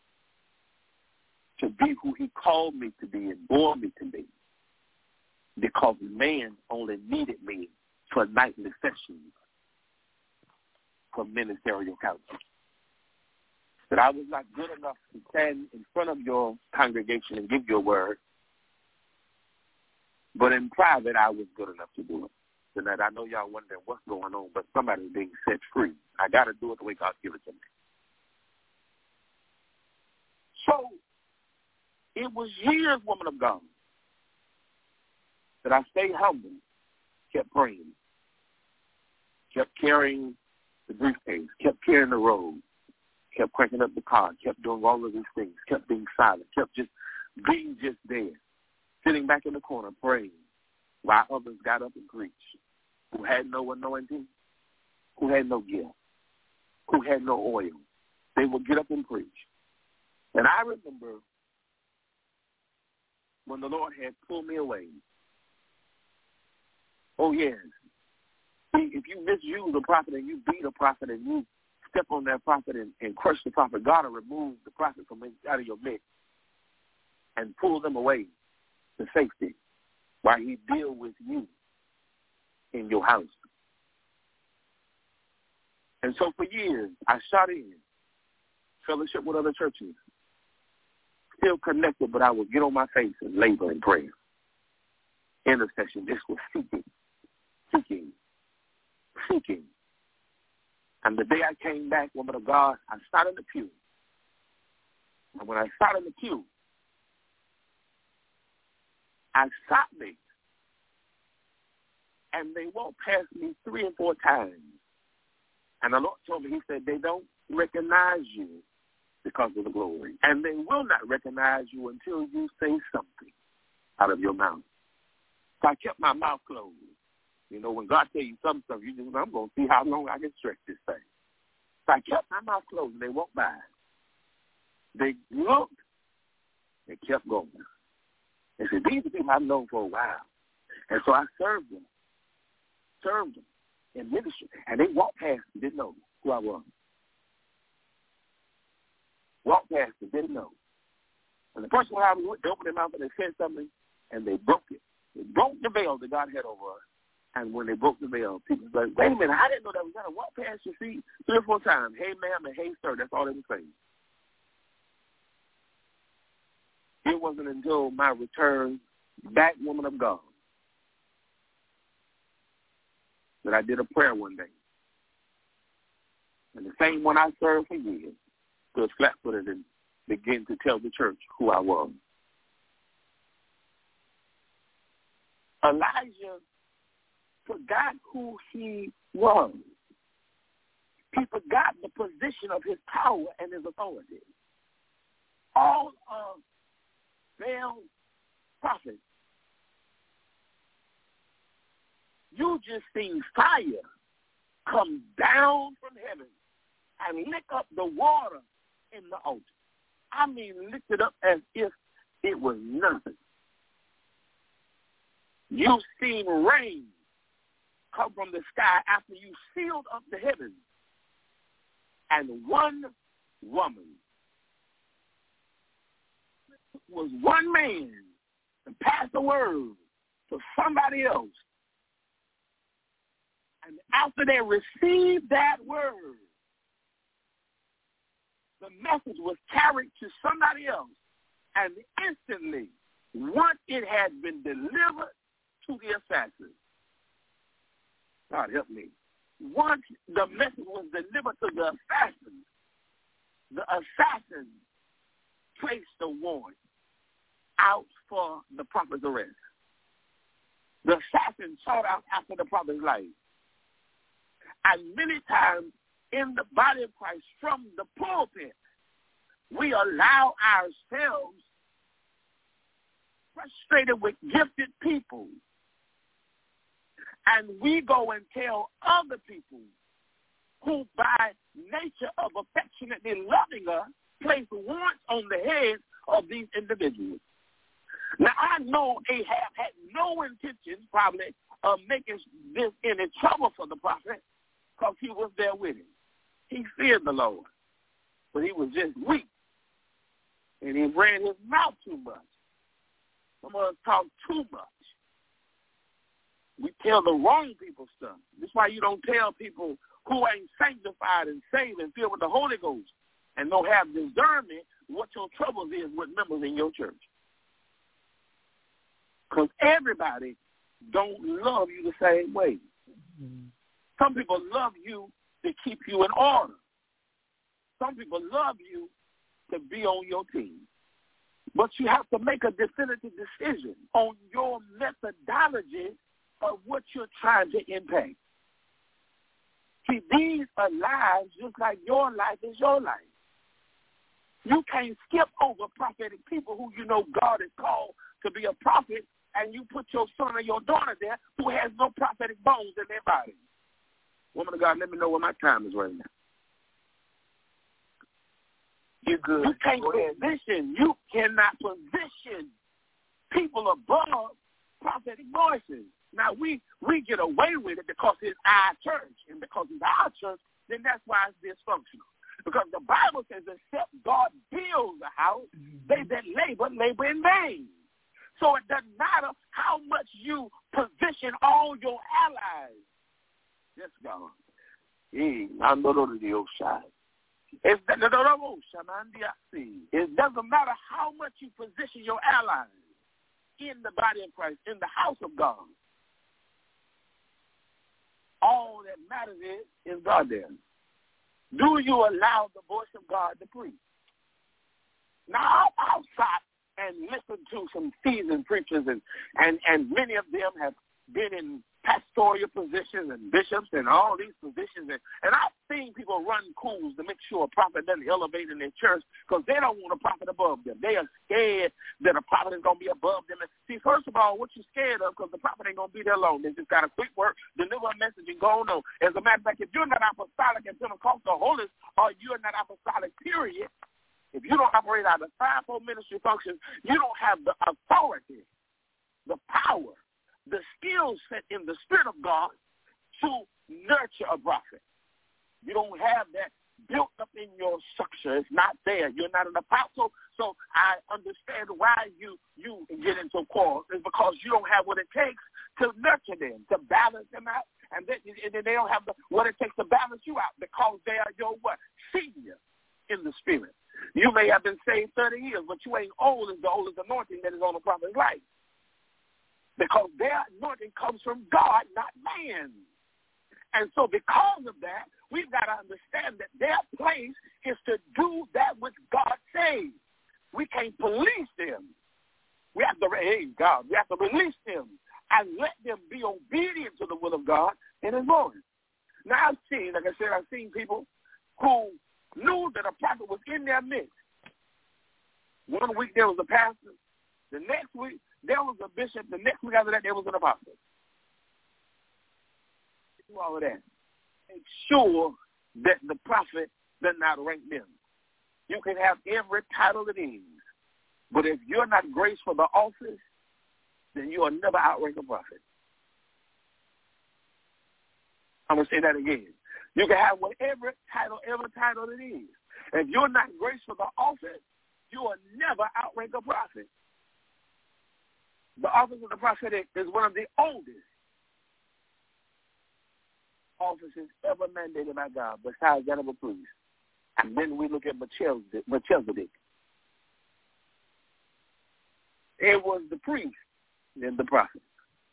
Speaker 5: to be who he called me to be and born me to be, because man only needed me for nightly sessions for ministerial counsel. That I was not good enough to stand in front of your congregation and give your word, but in private I was good enough to do it. So that I know y'all wondering what's going on, but somebody's being set free. I got to do it the way God gives it to me. So it was years, woman of God, that I stayed humble, kept praying, kept carrying the briefcase, kept carrying the robe, kept cranking up the car, kept doing all of these things, kept being silent, kept just being just there, sitting back in the corner praying while others got up and preached, who had no anointing, who had no gift, who had no oil. They would get up and preach. And I remember when the Lord had pulled me away. Oh, yes. If you misuse a prophet and you beat a prophet and you step on that prophet and crush the prophet, God will remove the prophet from out of your midst and pull them away to safety while he deal with you in your house. And so for years, I shot in, fellowship with other churches, still connected, but I would get on my face and labor in prayer. Intercession, this was seeking. And the day I came back, woman of God, I sat in the pew. And when I sat in the pew, I sat there. And they walked past me 3 and 4 times. And the Lord told me, he said, they don't recognize you because of the glory. And they will not recognize you until you say something out of your mouth. So I kept my mouth closed. You know, when God tells you some stuff, you just, I'm going to see how long I can stretch this thing. So I kept my mouth closed, and they walked by. They looked, they kept going. They said, these are people I've known for a while. And so I served them. served them in ministry, and they walked past and didn't know who I was. Walked past and didn't know. And the person who I was with, they opened their mouth and they said something, and they broke it. They broke the veil that God had over us. And when they broke the veil, people were like, wait a minute, I didn't know that was going to walk past your feet 3 or 4 times. Hey, ma'am, and hey, sir. That's all they were saying. It wasn't until my return back, woman of God, that I did a prayer one day. And the same one I served for years stood flat-footed and began to tell the church who I was. Elijah forgot who he was. He forgot the position of his power and his authority. All of Baal's prophets, you just seen fire come down from heaven and lick up the water in the altar. I mean, licked it up as if it was nothing. You've seen rain come from the sky after you sealed up the heavens. And one woman was one man and passed the word to somebody else. And after they received that word, the message was carried to somebody else. And instantly, once it had been delivered to the assassin, God help me. Once the message was delivered to the assassin placed the warrant out for the prophet's arrest. The assassin sought out after the prophet's life. And many times in the body of Christ, from the pulpit, we allow ourselves frustrated with gifted people. And we go and tell other people who by nature of affectionately loving us place warrants on the heads of these individuals. Now, I know Ahab had no intention probably of making this any trouble for the prophet because he was there with him. He feared the Lord, but he was just weak. And he ran his mouth too much. Some of us talk too much. We tell the wrong people stuff. That's why you don't tell people who ain't sanctified and saved and filled with the Holy Ghost and don't have discernment what your troubles is with members in your church. Because everybody don't love you the same way. Mm-hmm. Some people love you to keep you in order. Some people love you to be on your team. But you have to make a definitive decision on your methodology of what you're trying to impact. See, these are lives just like your life is your life. You can't skip over prophetic people who you know God has called to be a prophet, and you put your son or your daughter there who has no prophetic bones in their body. Woman of God, let me know what my time is right now.
Speaker 3: You're good.
Speaker 5: You can't position. You cannot position people above prophetic voices. Now, we get away with it because it's our church. And because it's our church, then that's why it's dysfunctional. Because the Bible says, except God builds a house, they that labor in vain. So it doesn't matter how much you position all your allies. Yes, God. It doesn't matter how much you position your allies in the body of Christ, in the house of God. All that matters is God there. Do you allow the voice of God to preach? Now, I'll stop and listen to some seasoned preachers, and many of them have been in pastoral positions and bishops and all these positions. And I've seen people run schools to make sure a prophet doesn't elevate in their church because they don't want a prophet above them. They are scared that a prophet is going to be above them. And see, first of all, what you're scared of, because the prophet ain't going to be there long. They just got a quick work, deliver a message, and go on. As a matter of fact, if you're not apostolic and Pentecostal holiness, or you're not apostolic, period, if you don't operate out of the fivefold ministry functions, you don't have the authority, the power, the skill set in the Spirit of God to nurture a prophet. You don't have that built up in your structure. It's not there. You're not an apostle. So I understand why you get into quarrels. It's because you don't have what it takes to nurture them, to balance them out. And then they don't have what it takes to balance you out because they are your what? Senior in the spirit. You may have been saved 30 years, but you ain't old as the oldest anointing that is on a prophet's life. Because their anointing comes from God, not man. And so because of that, we've got to understand that their place is to do that which God says. We can't police them. We have to, we have to release them and let them be obedient to the will of God and His Lord. Now I've seen people who knew that a prophet was in their midst. 1 week there was a pastor. The next week there was a bishop. The next week after that there was an apostle. Do all of that. Make sure that the prophet does not rank them. You can have every title it is, but if you're not graced for the office, then you will never outrank a prophet. I'm going to say that again. You can have whatever title it is. If you're not graced for the office, you will never outrank a prophet. The office of the prophetic is one of the oldest offices ever mandated by God, besides that of a priest. And then we look at Melchizedek. It was the priest, then the prophet.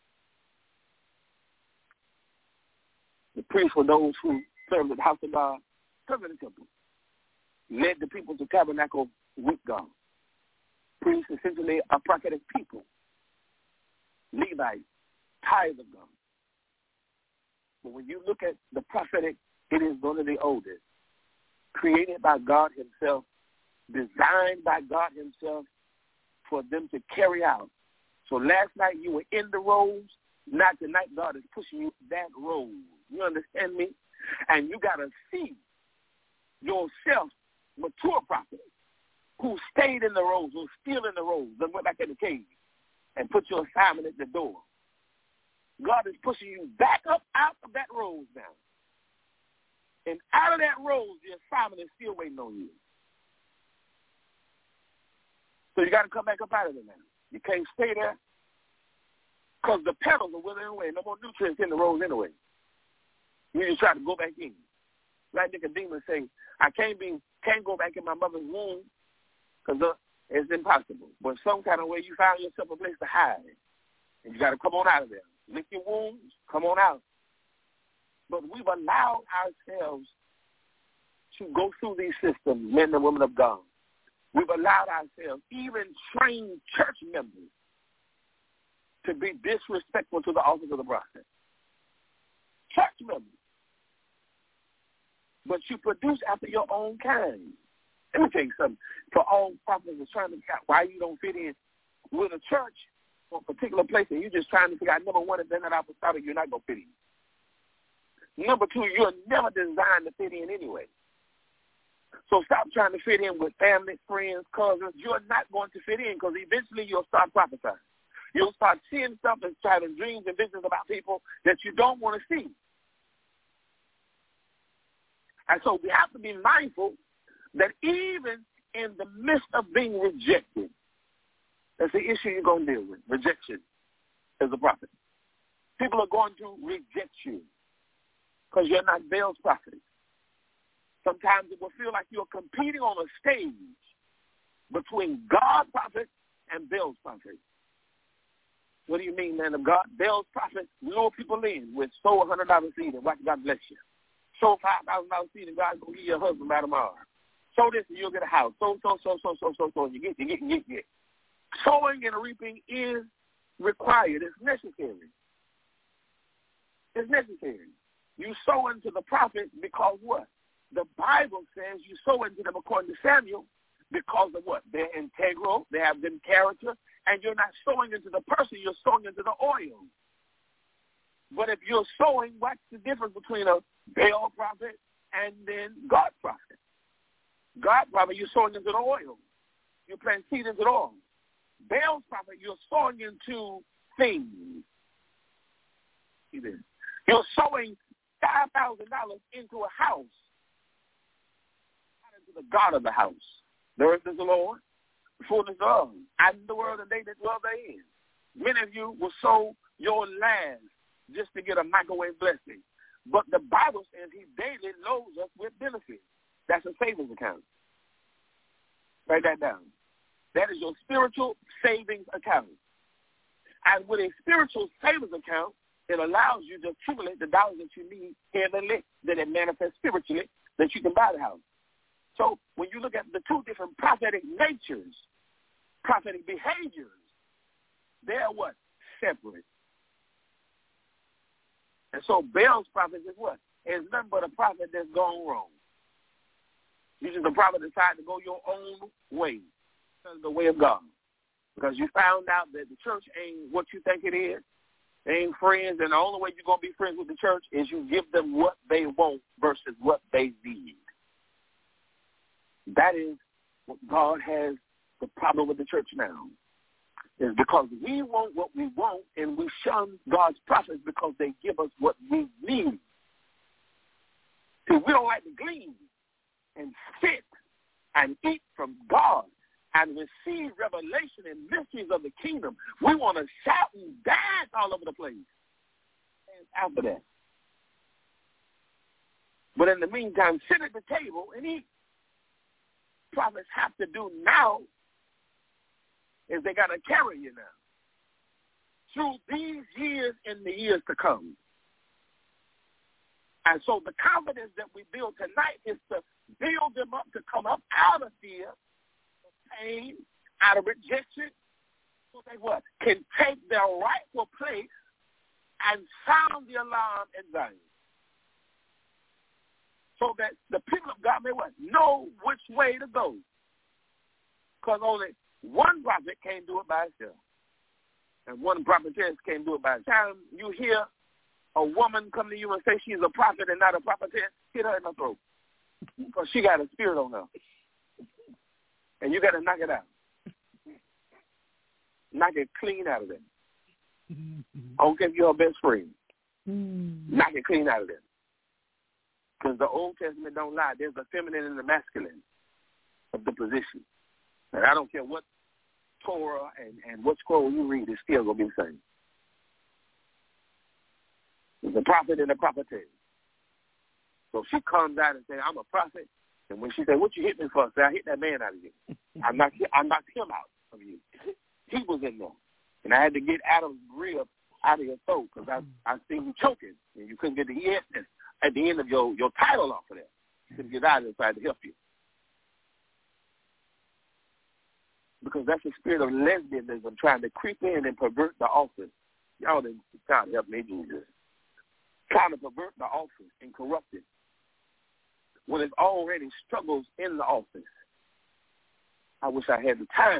Speaker 5: The priests were those who served at the house of God, served in the temple, led the people to tabernacle with God. Priests essentially are prophetic people. Levites, tithe of God. But when you look at the prophetic, it is one of the oldest, created by God Himself, designed by God Himself for them to carry out. So last night you were in the roles. Now tonight God is pushing you that role. You understand me? And you got to see yourself, mature prophet, who stayed in the roles, who was still in the roles, then went back in the cave and put your assignment at the door. God is pushing you back up out of that rose now. And out of that rose, the assignment is still waiting on you. So you got to come back up out of it now. You can't stay there because the petals are withering away. No more nutrients in the rose anyway. You just try to go back in. Like Nicodemus say, I can't go back in my mother's womb because it's impossible. But some kind of way you found yourself a place to hide. And you got to come on out of there. Lick your wounds, come on out. But we've allowed ourselves to go through these systems, men and women of God. We've allowed ourselves, even trained church members, to be disrespectful to the office of the prophet. Church members. But you produce after your own kind. Let me tell you something. For all prophets are trying to figure out why you don't fit in with a church or a particular place, and you're just trying to figure out, number one, if they're not apostolic, you're not going to fit in. Number two, you're never designed to fit in anyway. So stop trying to fit in with family, friends, cousins. You're not going to fit in because eventually you'll start prophesying. You'll start seeing stuff and having dreams and visions about people that you don't want to see. And so we have to be mindful that even in the midst of being rejected, that's the issue you're going to deal with, rejection as a prophet. People are going to reject you because you're not Baal's prophet. Sometimes it will feel like you're competing on a stage between God's prophet and Baal's prophet. What do you mean, man of God? Baal's prophet lure people in with sow $100 seed and watch God bless you. Sow $5,000 seed and God's going to give you a husband by tomorrow. Sow this and you'll get a house. Sow. You get. Sowing and reaping is required. It's necessary. It's necessary. You sow into the prophet because what? The Bible says you sow into them according to Samuel because of what? They're integral, they have good character, and you're not sowing into the person, you're sowing into the oil. But if you're sowing, what's the difference between a Baal prophet and then God prophet? God prophet, you're sowing into the oil. You're planting seed into the oil. Baal's prophet, you're sowing into things. See this? You're sowing $5,000 into a house, not into the God of the house. The earth is the Lord, the fullness of, and the world and they that dwell therein. Many of you will sow your land just to get a microwave blessing. But the Bible says he daily loads us with benefits. That's a savings account. Write that down. That is your spiritual savings account. And with a spiritual savings account, it allows you to accumulate the dollars that you need heavenly, that it manifests spiritually, that you can buy the house. So when you look at the two different prophetic natures, prophetic behaviors, they're what? Separate. And so Baal's prophet is what? It's nothing but a prophet that's gone wrong. You just a prophet decided to go your own way, the way of God. Because you found out that the church ain't what you think it is. They ain't friends, and the only way you're going to be friends with the church is you give them what they want versus what they need. That is what God has the problem with the church now. Is because we want what we want, and we shun God's prophets because they give us what we need. See, we don't like to glean and sit and eat from God and receive revelation and mysteries of the kingdom. We want to shout and dance all over the place. And after that. But in the meantime, sit at the table and eat. Prophets have to do now is they got to carry you now through these years and the years to come. And so the confidence that we build tonight is to build them up to come up out of fear, of pain, out of rejection, so they what? Can take their rightful place and sound the alarm in Zion. So that the people of God may what? Know which way to go. Because only one prophet can't do it by himself. And one prophetess can't do it by herself. Time you hear a woman come to you and say she's a prophet and not a prophetess, hit her in the throat. Because she got a spirit on her. And you got to knock it out. Knock it clean out of them. I don't care if you're her best friend. Knock it clean out of them. Because the Old Testament don't lie. There's a feminine and a masculine of the position. And I don't care what Torah and what scroll you read, it's still going to be the same. There's a prophet and a prophetess. So she comes out and says, I'm a prophet. And when she said, what you hit me for? I said, I hit that man out of you. I knocked him out of you. He was in there. And I had to get Adam's rib out of your throat because I seen you choking. And you couldn't get the head at the end of your title off of that. You couldn't get out of it, so I had to help you. Because that's the spirit of lesbianism trying to creep in and pervert the office. Y'all didn't try to help me, Jesus. Trying to pervert the office and corrupt it when it's already struggles in the office. I wish I had the time.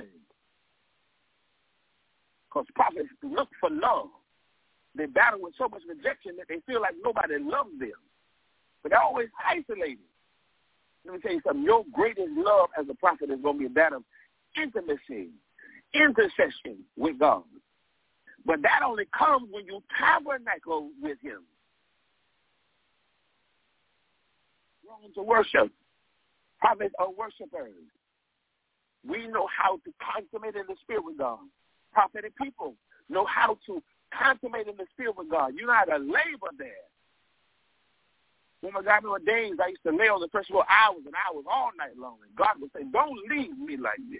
Speaker 5: Because prophets look for love. They battle with so much rejection that they feel like nobody loves them. But they're always isolated. Let me tell you something. Your greatest love as a prophet is going to be that of intimacy, intercession with God. But that only comes when you tabernacle with him. Wrong to worship. Prophets are worshipers. We know how to consummate in the spirit with God. Prophetic people know how to consummate in the spirit with God. You know how to labor there. When I got on days, I used to lay on the first floor hours and hours all night long. And God would say, don't leave me like this.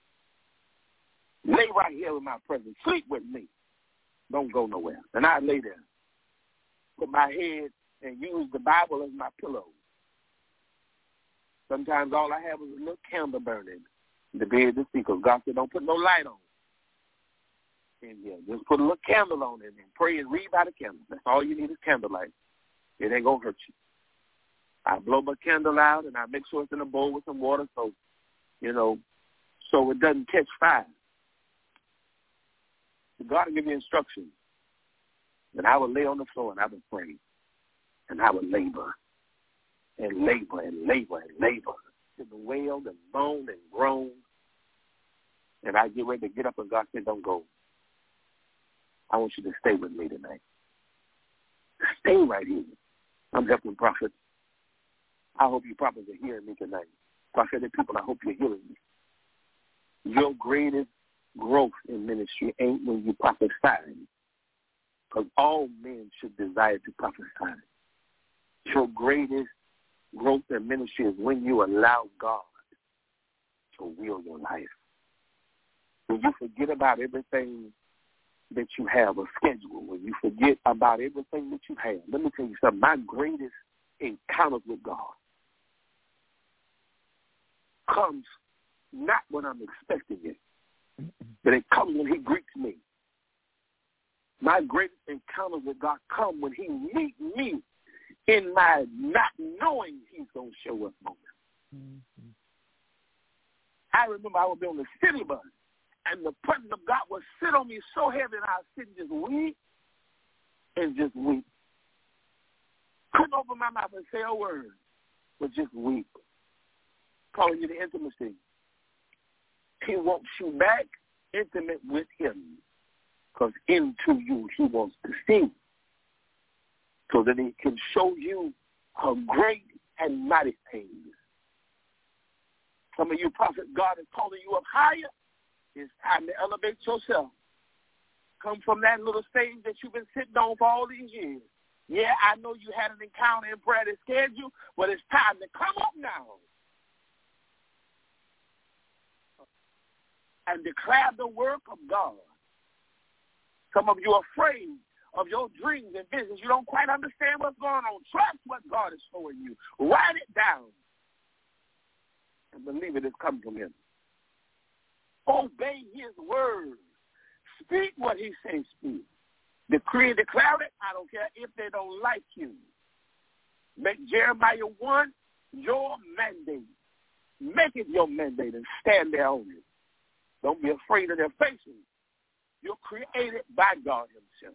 Speaker 5: Lay right here in my presence. Sleep with me. Don't go nowhere. And I'd lay there, put my head and use the Bible as my pillow. Sometimes all I have is a little candle burning to be able to see, because God said, don't put no light on. And yeah, just put a little candle on it and pray and read by the candle. That's all you need is candlelight. It ain't going to hurt you. I blow my candle out and I make sure it's in a bowl with some water so it doesn't catch fire. God will give you instructions. And I would lay on the floor and I would pray. And I would labor and labor and labor and labor. To the wail and moan and groan. And I get ready to get up and God said, don't go. I want you to stay with me tonight. Stay right here. I'm helping prophets. I hope you prophets are hearing me tonight. Prophetic people, I hope you're hearing me. Your greatest growth in ministry ain't when you prophesy, because all men should desire to prophesy. Your greatest growth in ministry is when you allow God to will your life. When you forget about everything that you have, a schedule, when you forget about everything that you have, let me tell you something. My greatest encounters with God comes not when I'm expecting it, but it comes when he greets me. My greatest encounters with God come when he meets me in my not knowing he's going to show up moment. Mm-hmm. I remember I was on the city bus, and the presence of God would sit on me so heavy, and I was sitting just weep and just weep. Couldn't open my mouth and say a word, but just weep. Calling you to intimacy. He wants you back intimate with him, because into you he wants to see, so that he can show you her great and mighty things. Some of you prophets, God is calling you up higher. It's time to elevate yourself. Come from that little stage that you've been sitting on for all these years. Yeah, I know you had an encounter in prayer that scared you, but it's time to come up now and declare the work of God. Some of you are afraid of your dreams and visions. You don't quite understand what's going on. Trust what God is showing you. Write it down and believe it has come from him. Obey his word. Speak what he says speak. Decree and declare it. I don't care if they don't like you. Make Jeremiah 1 your mandate. Make it your mandate and stand there on it. Don't be afraid of their faces. You're created by God himself.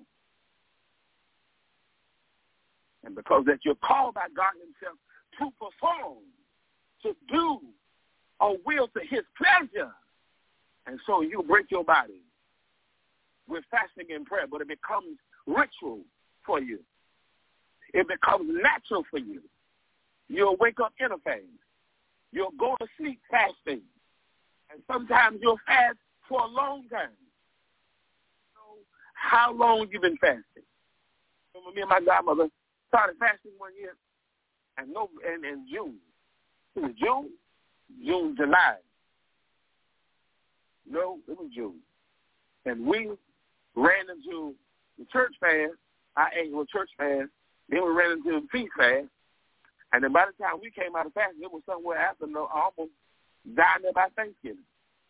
Speaker 5: And because that you're called by God himself to perform, to do or will to his pleasure. And so you break your body with fasting and prayer, but it becomes ritual for you. It becomes natural for you. You'll wake up in a fast. You'll go to sleep fasting. And sometimes you'll fast for a long time. So how long you been fasting? Remember, me and my godmother started fasting one year and in June. It was June, July. No, it was June. And we ran into the church fast, our annual church fast. Then we ran into the feast fast. And then by the time we came out of fasting, it was somewhere after almost dying there by Thanksgiving.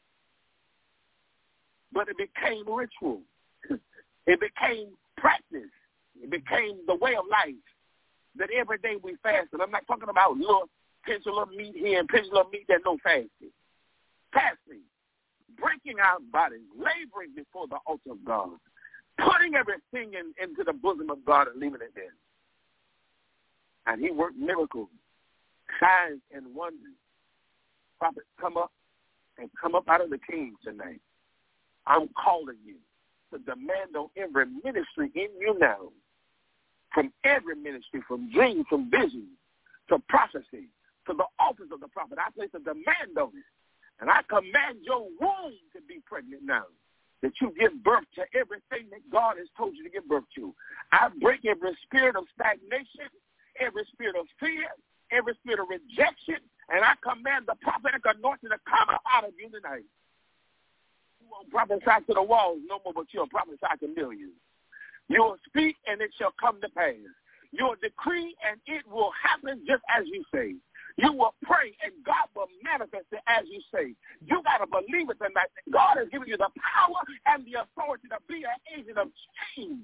Speaker 5: But it became ritual. It became practice. It became the way of life that every day we fasted. I'm not talking about little pencil of meat here and pencil of meat there, no fasting. Fasting. Breaking our bodies, laboring before the altar of God, putting everything into the bosom of God and leaving it there. And he worked miracles, signs, and wonders. Prophets, come up out of the cave tonight. I'm calling you to demand on every ministry in you now, from every ministry, from dreams, from visions, to prophecy, to the office of the prophet. I place a demand on it. And I command your womb to be pregnant now, that you give birth to everything that God has told you to give birth to. I break every spirit of stagnation, every spirit of fear, every spirit of rejection, and I command the prophetic anointing to come out of you tonight. You won't prophesy to the walls no more, but you'll prophesy to millions. You'll speak, and it shall come to pass. You'll decree, and it will happen just as you say. You will pray, and God will manifest it as you say. You got to believe it tonight. God has given you the power and the authority to be an agent of change.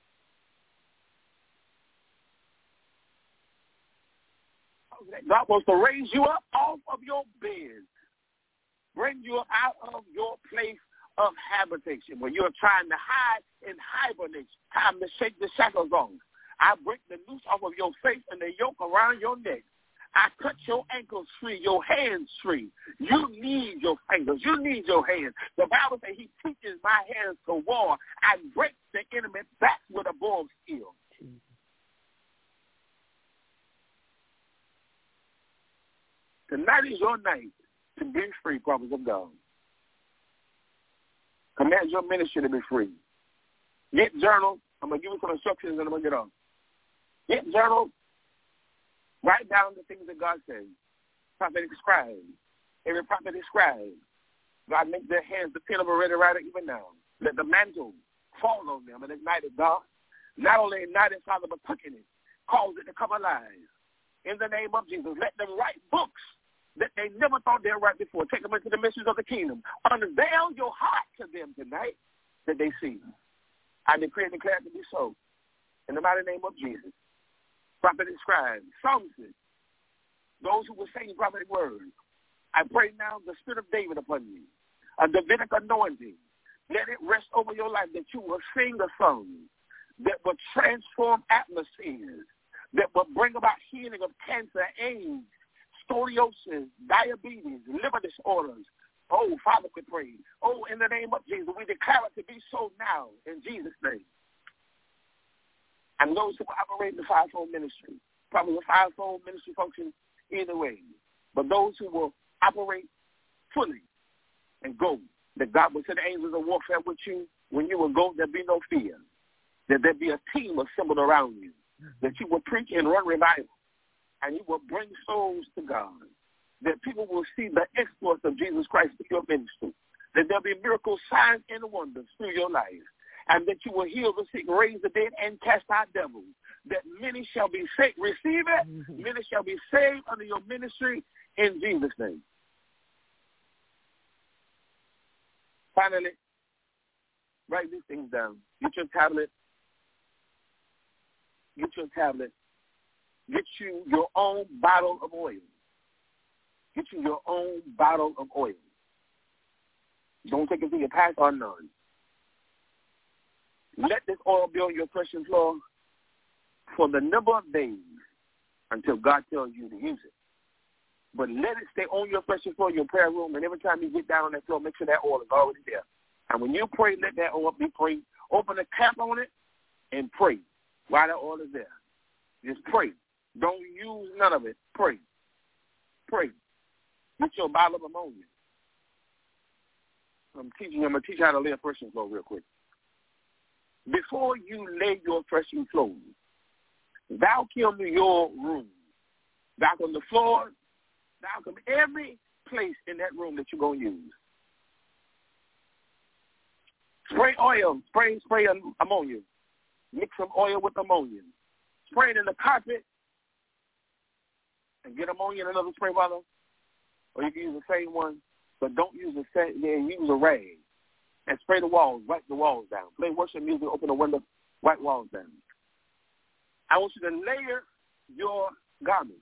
Speaker 5: God wants to raise you up off of your bed, bring you up out of your place of habitation where you're trying to hide and hibernate. Time to shake the shackles off. I break the noose off of your face and the yoke around your neck. I cut your ankles free, your hands free. You need your fingers. You need your hands. The Bible says he teaches my hands to war and breaks the enemy back with a bow of steel. Tonight is your night to be free, prophets of God. Command your ministry to be free. Get journal. I'm going to give you some instructions and I'm going to get on. Get journal. Write down the things that God says. Prophetic scribe. Every prophetic scribe. God make their hands the pen of a ready writer even now. Let the mantle fall on them and ignite it, God. Not only ignite it, Father, but quicken it. Cause it to come alive. In the name of Jesus, let them write books that they never thought they'd write before. Take them into the mysteries of the kingdom. Unveil your heart to them tonight that they see. I decree and declare it to be so. In the mighty name of Jesus. Prophet and scribe, psalmists, those who will sing prophetic words. I pray now the spirit of David upon you, a Davidic anointing. Let it rest over your life that you will sing a song that will transform atmospheres, that will bring about healing of cancer, AIDS, scoliosis, diabetes, liver disorders. Oh, Father, we pray. Oh, in the name of Jesus, we declare it to be so now in Jesus' name. And those who operate in the fivefold ministry, probably the fivefold ministry functions either way, but those who will operate fully and go, that God will send angels of warfare with you. When you will go, there'll be no fear. That there'll be a team assembled around you, that you will preach and run revival, and you will bring souls to God, that people will see the exploits of Jesus Christ through your ministry, that there'll be miracles, signs, and wonders through your life, and that you will heal the sick, raise the dead, and cast out devils, that many shall be saved. Receive it. Many shall be saved under your ministry in Jesus' name. Finally, write these things down. Get your tablet. Get you your own bottle of oil. Get you your own bottle of oil. Don't take it to your pastor or none. Let this oil be on your threshing floor for the number of days until God tells you to use it. But let it stay on your threshing floor, your prayer room, and every time you get down on that floor, make sure that oil is already there. And when you pray, let that oil be prayed. Open the cap on it and pray while that oil is there. Just pray. Don't use none of it. Pray. Pray. Get your bottle of ammonia. I'm going to teach you how to lay a threshing floor real quick. Before you lay your threshing floor, vacuum your room. Vacuum the floor. Vacuum every place in that room that you're going to use. Spray oil. Spray ammonia. Mix some oil with ammonia. Spray it in the carpet and get ammonia in another spray bottle. Or you can use the same one, but don't use the same. Use a rag and spray the walls. Wipe the walls down. Play worship music. Open the window. Wipe walls down. I want you to layer your garments.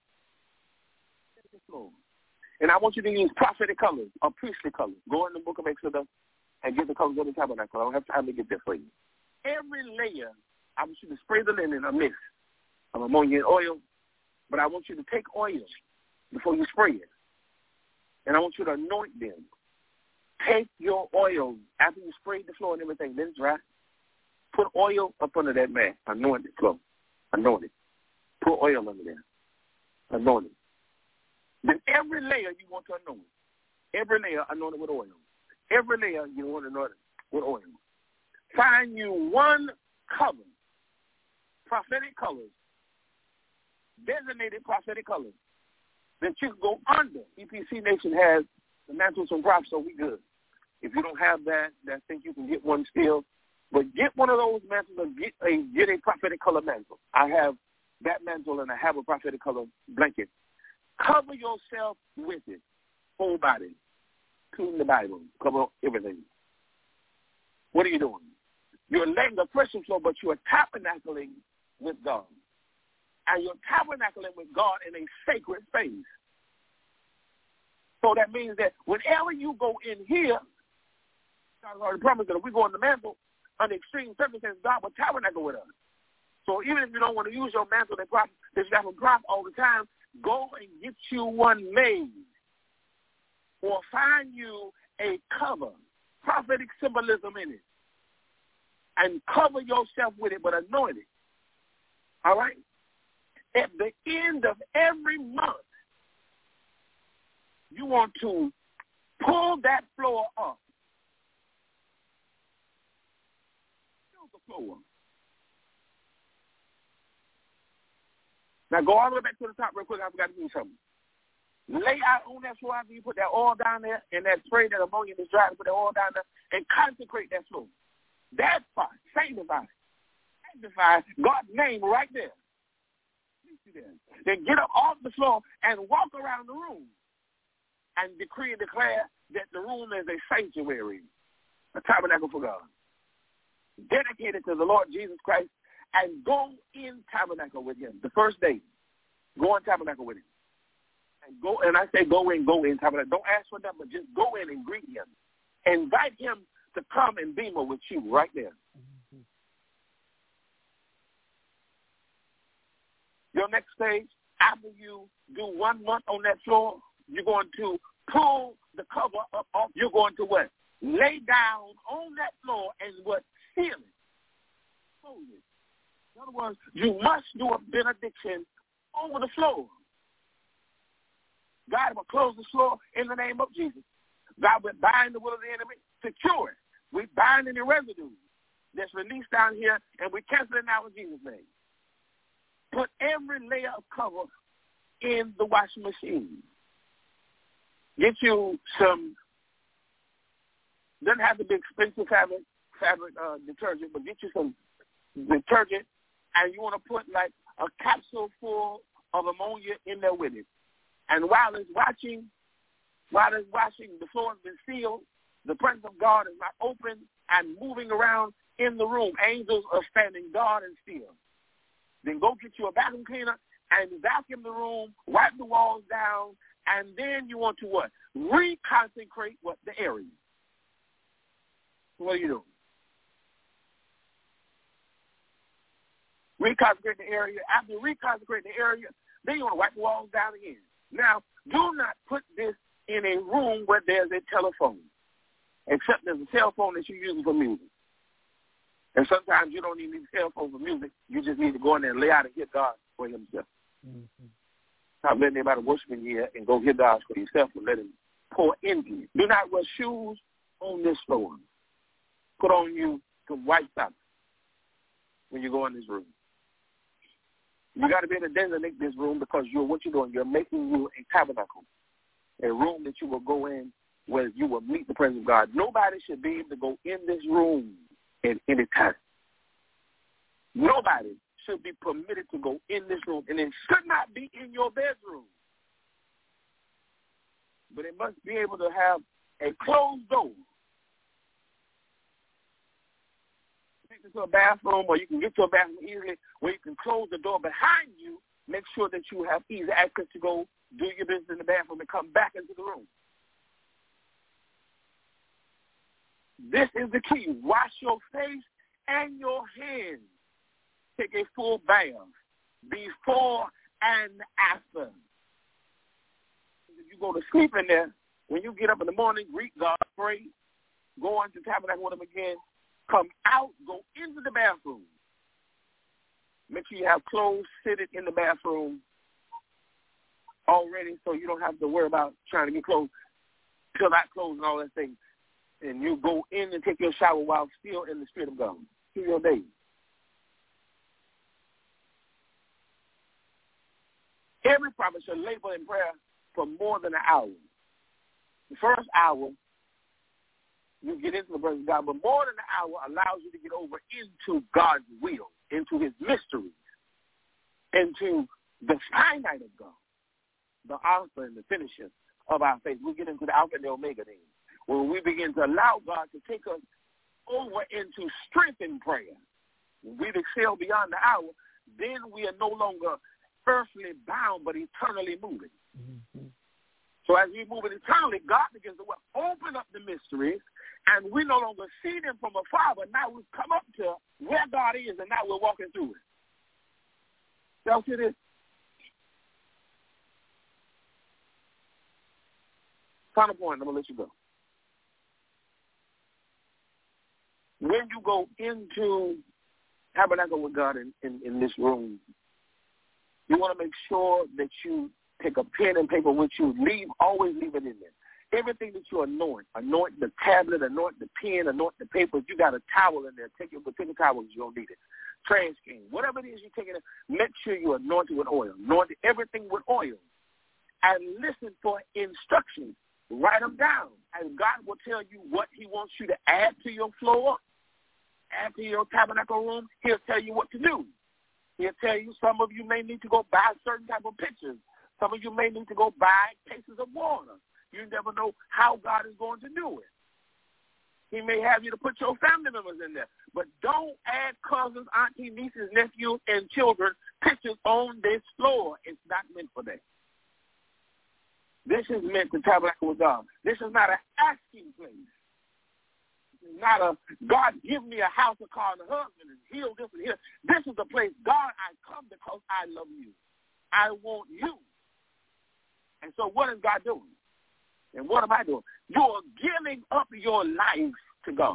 Speaker 5: And I want you to use prophetic colors or priestly colors. Go in the book of Exodus and get the colors of the tabernacle. I don't have time to get there for you. Every layer, I want you to spray the linen a mix of ammonia and oil, but I want you to take oil before you spray it. And I want you to anoint them. Take your oil after you sprayed the floor and everything, then it's dry. Put oil up under that mat. Anoint the floor. Anoint it. Put oil under there. Anoint it. Then every layer you want to anoint. Every layer anoint it with oil. Every layer you want to anoint it with oil. Find you one color, prophetic colors, designated prophetic colors that you can go under. EPC Nation has the mantles and props, so we good. If you don't have that, I think you can get one still. But get one of those mantles and get a prophetic color mantle. I have that mantle and I have a prophetic color blanket. Cover yourself with it, whole body, including the Bible. Cover everything. What are you doing? You're laying the threshing floor, but you are tabernacling with God. And you're tabernacling with God in a sacred space. So that means that whenever you go in here, God already promised that if we go in the mantle, under extreme circumstances, God will tabernacle with us. So even if you don't want to use your mantle that you got from prophet all the time, go and get you one made. Or find you a cover, prophetic symbolism in it. And cover yourself with it, but anoint it. All right? At the end of every month, you want to pull that floor up. Pull the floor. Now go all the way back to the top real quick. I forgot to do something. Lay out on that floor after you put that oil down there and that spray, that ammonia is dry, put that oil down there and consecrate that floor. That spot, sanctify. Sanctify God's name right there. Then get up off the floor and walk around the room and decree and declare that the room is a sanctuary, a tabernacle for God, dedicated to the Lord Jesus Christ, and go in tabernacle with him. The first day, go in tabernacle with him. And I say go in tabernacle. Don't ask for nothing, but just go in and greet him. Invite him to come and be more with you right there. Mm-hmm. Your next stage, after you do 1 month on that floor, you're going to pull the cover up off. You're going to what? Lay down on that floor and what? Seal it. Hold it. In other words, you must do a benediction over the floor. God will close the floor in the name of Jesus. God will bind the will of the enemy, secure it. We bind any residue that's released down here, and we cancel it now in Jesus' name. Put every layer of cover in the washing machine. Get you some, doesn't have to be expensive fabric detergent, but get you some detergent, and you want to put like a capsule full of ammonia in there with it. And while it's washing, the floor has been sealed, the presence of God is not open and moving around in the room. Angels are standing guard and still. Then go get you a vacuum cleaner and vacuum the room, wipe the walls down, and then you want to what? Reconsecrate what? The area. What are you doing? Reconsecrate the area. After you reconsecrate the area, then you want to wipe the walls down again. Now, do not put this in a room where there's a telephone, except there's a cell phone that you're using for music. And sometimes you don't even need a cell phone for music. You just need to go in there and lay out and hear God for himself. Mm-hmm. Stop letting anybody worship in here and go hear God for yourself and let him pour into you. Do not wear shoes on this floor. Put on you some white socks when you go in this room. You got to be able to designate this room because what you're doing, you're making you a tabernacle, a room that you will go in where you will meet the presence of God. Nobody should be able to go in this room at any time. Nobody should be permitted to go in this room, and it should not be in your bedroom. But it must be able to have a closed door. Take it to a bathroom, or you can get to a bathroom easily where you can close the door behind you. Make sure that you have easy access to go do your business in the bathroom and come back into the room. This is the key. Wash your face and your hands. Take a full bath before and after. If you go to sleep in there, when you get up in the morning, greet God, pray, go into the tabernacle with him again, come out, go into the bathroom. Make sure you have clothes fitted in the bathroom already so you don't have to worry about trying to get clothes, fill out clothes and all that thing. And you go in and take your shower while still in the Spirit of God. Through your day. Every prophet should labor in prayer for more than an hour. The first hour, you get into the presence of God, but more than an hour allows you to get over into God's will, into his mysteries, into the finite of God, the Alpha and the finisher of our faith. We'll get into the Alpha and the Omega then. When we begin to allow God to take us over into strength in prayer, when we excel beyond the hour, then we are no longer earthly bound, but eternally moving. Mm-hmm. So as we move eternally, God begins to open up the mysteries, and we no longer see them from afar, but now we've come up to where God is, and now we're walking through it. Y'all see this? Final point, I'm going to let you go. When you go into tabernacle with God in this room, you want to make sure that you Take a pen and paper with you. Always leave it in there. Everything that you anoint the tablet, anoint the pen, anoint the papers. You got a towel in there. Take a towel. You don't need it. Trash can. Whatever it is you're taking, make sure you anoint it with oil. Anoint everything with oil. And listen for instructions. Write them down. And God will tell you what he wants you to add to your floor, add to your tabernacle room. He'll tell you what to do. He'll tell you some of you may need to go buy certain type of pictures. Some of you may need to go buy cases of water. You never know how God is going to do it. He may have you to put your family members in there. But don't add cousins, aunties, nieces, nephews, and children pictures on this floor. It's not meant for that. This is meant to tabernacle with God. This is not an asking place. This is not a, God, give me a house, a car, and a husband, and heal this and heal. This is the place, God, I come because I love you. I want you. And so what is God doing? And what am I doing? You're giving up your life to God.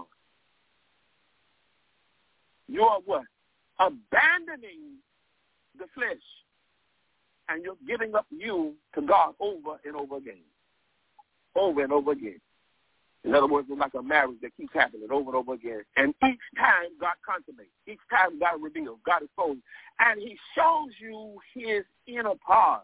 Speaker 5: You're what? Abandoning the flesh. And you're giving up you to God over and over again. Over and over again. In other words, it's like a marriage that keeps happening over and over again. And each time God consummates. Each time God reveals. God exposes. And he shows you his inner part.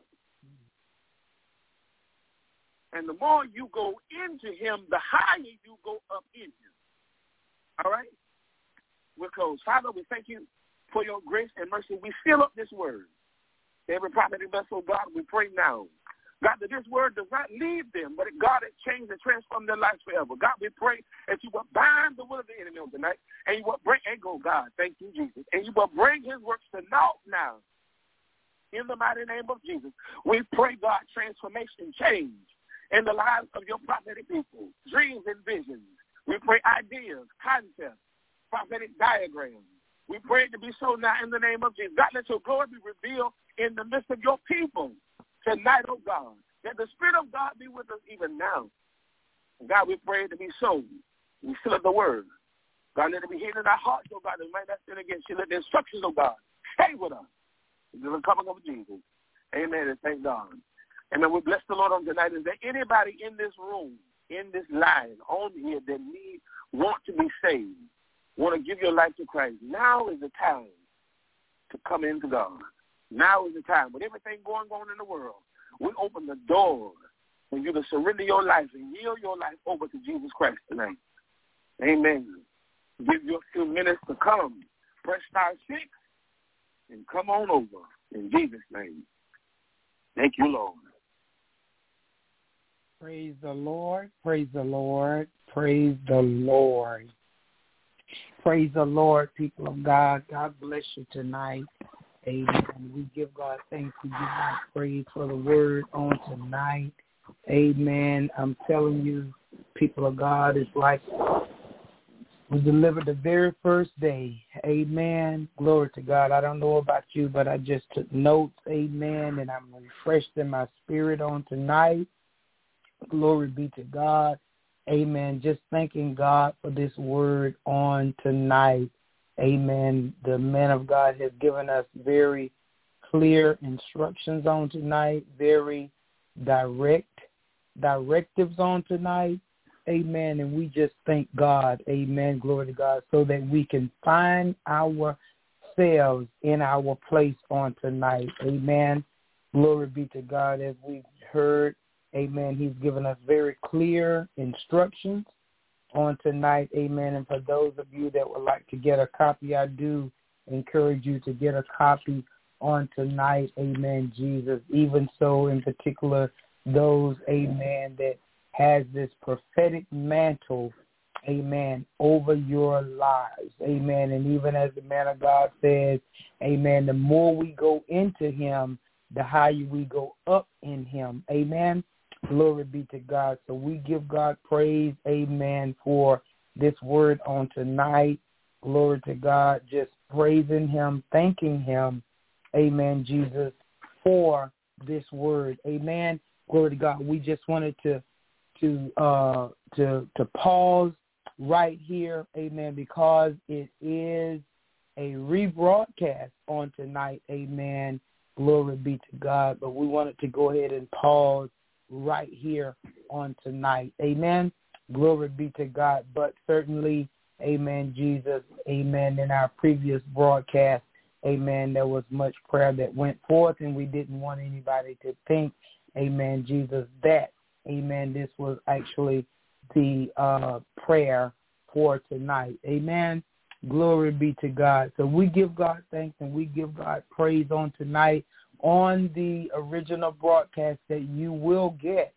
Speaker 5: And the more you go into him, the higher you go up in him. All right? We're closed. Father, we thank you for your grace and mercy. We seal up this word. Every prophetic vessel, God, we pray now. God, that this word does not leave them, but God, it changed and transformed their lives forever. God, we pray that you will bind the will of the enemy on tonight, and you will bring, and go, God, thank you, Jesus, and you will bring his works to naught now. In the mighty name of Jesus, we pray, God, transformation, change in the lives of your prophetic people, dreams and visions. We pray ideas, concepts, prophetic diagrams. We pray it to be so now in the name of Jesus. God, let your glory be revealed in the midst of your people tonight, oh God. That the Spirit of God be with us even now. God, we pray it to be so. We seal up the word. God, let it be hidden in our hearts, oh God, that we might not sin against you. Let the instructions, oh God, stay with us. In the coming of Jesus. Amen and thank God. Amen. We bless the Lord on tonight. Is there anybody in this room, in this line, on here that want to be saved, want to give your life to Christ? Now is the time to come into God. Now is the time. With everything going on in the world, we open the door for you to surrender your life and yield your life over to Jesus Christ tonight. Amen. Give you a few minutes to come. Press star 6 and come on over in Jesus' name. Thank you, Lord.
Speaker 3: Praise the Lord. Praise the Lord. Praise the Lord. Praise the Lord, people of God. God bless you tonight. Amen. We give God thanks. We give God praise for the word on tonight. Amen. I'm telling you, people of God, it's like we delivered the very first day. Amen. Glory to God. I don't know about you, but I just took notes. Amen. And I'm refreshed in my spirit on tonight. Glory be to God. Amen. Just thanking God for this word on tonight. Amen. The man of God has given us very clear instructions on tonight, very directives on tonight. Amen. And we just thank God. Amen. Glory to God. So that we can find ourselves in our place on tonight. Amen. Glory be to God. As we've heard, amen, he's given us very clear instructions on tonight. Amen. And for those of you that would like to get a copy, I do encourage you to get a copy on tonight. Amen, Jesus. Even so, in particular, those, amen, that has this prophetic mantle, amen, over your lives. Amen. And even as the man of God says, amen, the more we go into him, the higher we go up in him. Amen. Glory be to God. So we give God praise, amen, for this word on tonight. Glory to God. Just praising him, thanking him, amen, Jesus, for this word. Amen. Glory to God. We just wanted to pause right here, amen, because it is a rebroadcast on tonight, amen. Glory be to God. But we wanted to go ahead and pause right here on tonight. Amen. Glory be to God. But certainly, amen, Jesus, amen, in our previous broadcast, amen, there was much prayer that went forth, and we didn't want anybody to think, amen, Jesus, that, amen, this was actually the prayer for tonight. Amen. Glory be to God. So we give God thanks and we give God praise on tonight on the original broadcast that you will get,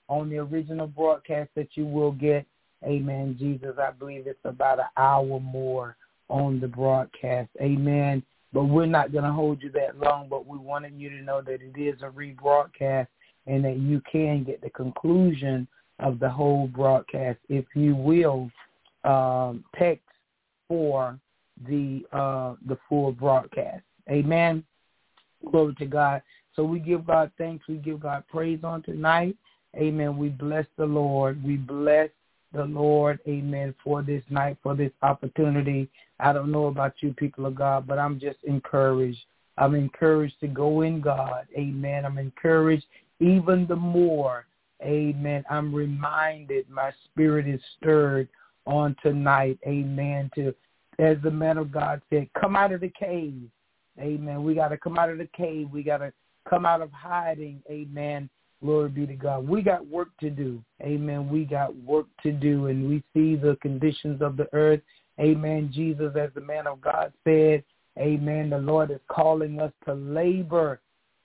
Speaker 3: amen, Jesus, I believe it's about an hour more on the broadcast. Amen. But we're not going to hold you that long, but we wanted you to know that it is a rebroadcast and that you can get the conclusion of the whole broadcast if you will text for the full broadcast. Amen. Glory to God. So we give God thanks. We give God praise on tonight. Amen. We bless the Lord. We bless the Lord, amen, for this night, for this opportunity. I don't know about you, people of God, but I'm just encouraged. I'm encouraged to go in God, amen. I'm encouraged even the more, amen. I'm reminded, my spirit is stirred on tonight, amen, to, as the man of God said, come out of the cave, amen. We got to come out of the cave. We got to come out of hiding, amen. Glory be to God. We got work to do. Amen. We got work to do, and we see the conditions of the earth. Amen. Jesus, as the man of God said, amen, the Lord is calling us to labor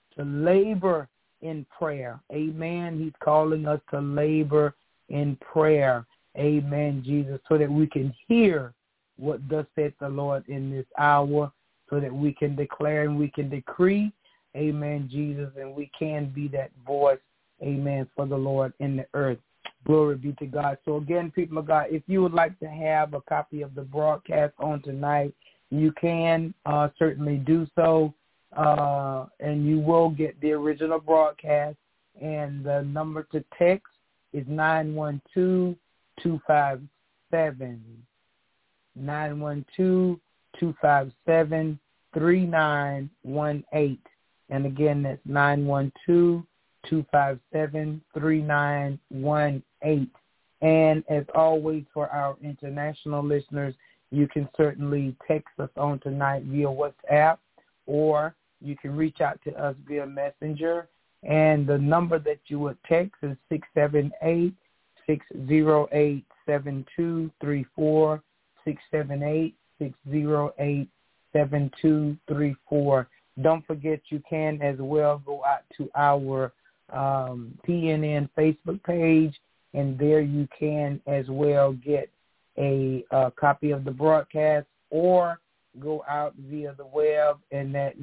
Speaker 3: in prayer. Amen. He's calling us to labor in prayer. Amen, Jesus, so that we can hear what thus saith the Lord in this hour, so that we can declare and we can decree, amen, Jesus, and we can be that voice, amen, for the Lord in the earth. Glory be to God. So again, people of God, if you would like to have a copy of the broadcast on tonight, you can certainly do so, and you will get the original broadcast. And the number to text is 912-257. 912-257-3918. And again, that's 912-257-3918. And as always, for our international listeners, you can certainly text us on tonight via WhatsApp, or you can reach out to us via Messenger. And the number that you would text is 678-608-7234, 678-608-7234. Don't forget, you can as well go out to our PNN Facebook page, and there you can as well get a copy of the broadcast, or go out via the web, and that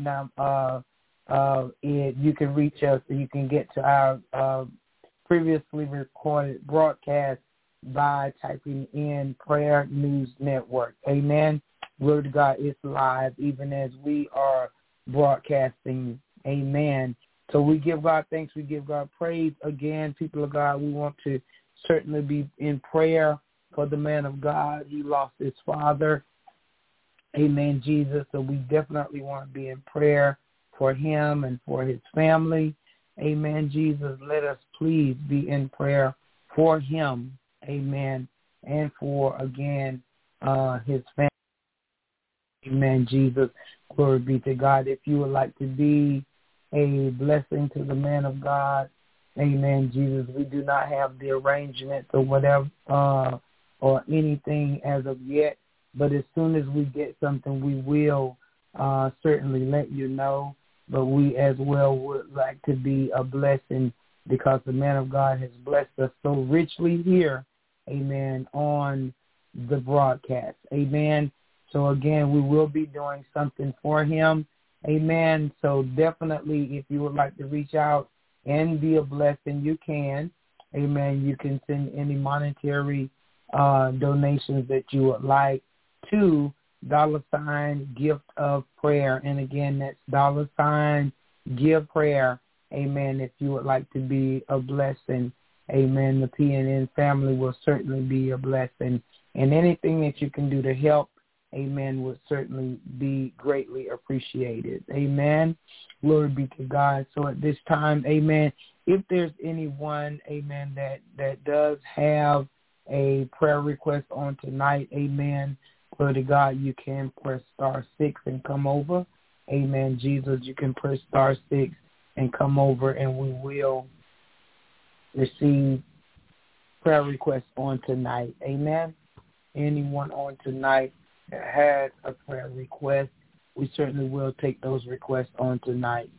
Speaker 3: you can reach us, and you can get to our previously recorded broadcast by typing in Prayer News Network. Amen. Glory to God. It's live even as we are broadcasting. Amen. So we give God thanks. We give God praise. Again, people of God, we want to certainly be in prayer for the man of God. He lost his father. Amen, Jesus. So we definitely want to be in prayer for him and for his family. Amen, Jesus. Let us please be in prayer for him. Amen. And for, again, his family. Amen, Jesus. Glory be to God. If you would like to be a blessing to the man of God, amen, Jesus, we do not have the arrangements or whatever or anything as of yet, but as soon as we get something, we will certainly let you know. But we as well would like to be a blessing, because the man of God has blessed us so richly here, amen, on the broadcast. Amen. So, again, we will be doing something for him. Amen. So definitely, if you would like to reach out and be a blessing, you can. Amen. You can send any monetary donations that you would like to $ Gift of Prayer. And, again, that's $ Give Prayer. Amen. If you would like to be a blessing. Amen. The PNN family will certainly be a blessing. And anything that you can do to help, amen, would certainly be greatly appreciated. Amen. Glory be to God. So at this time, amen, if there's anyone, amen, that does have a prayer request on tonight, amen, glory to God, you can press *6 and come over. Amen. Jesus, you can press *6 and come over, and we will receive prayer requests on tonight. Amen. Anyone on tonight that has a prayer request, we certainly will take those requests on tonight.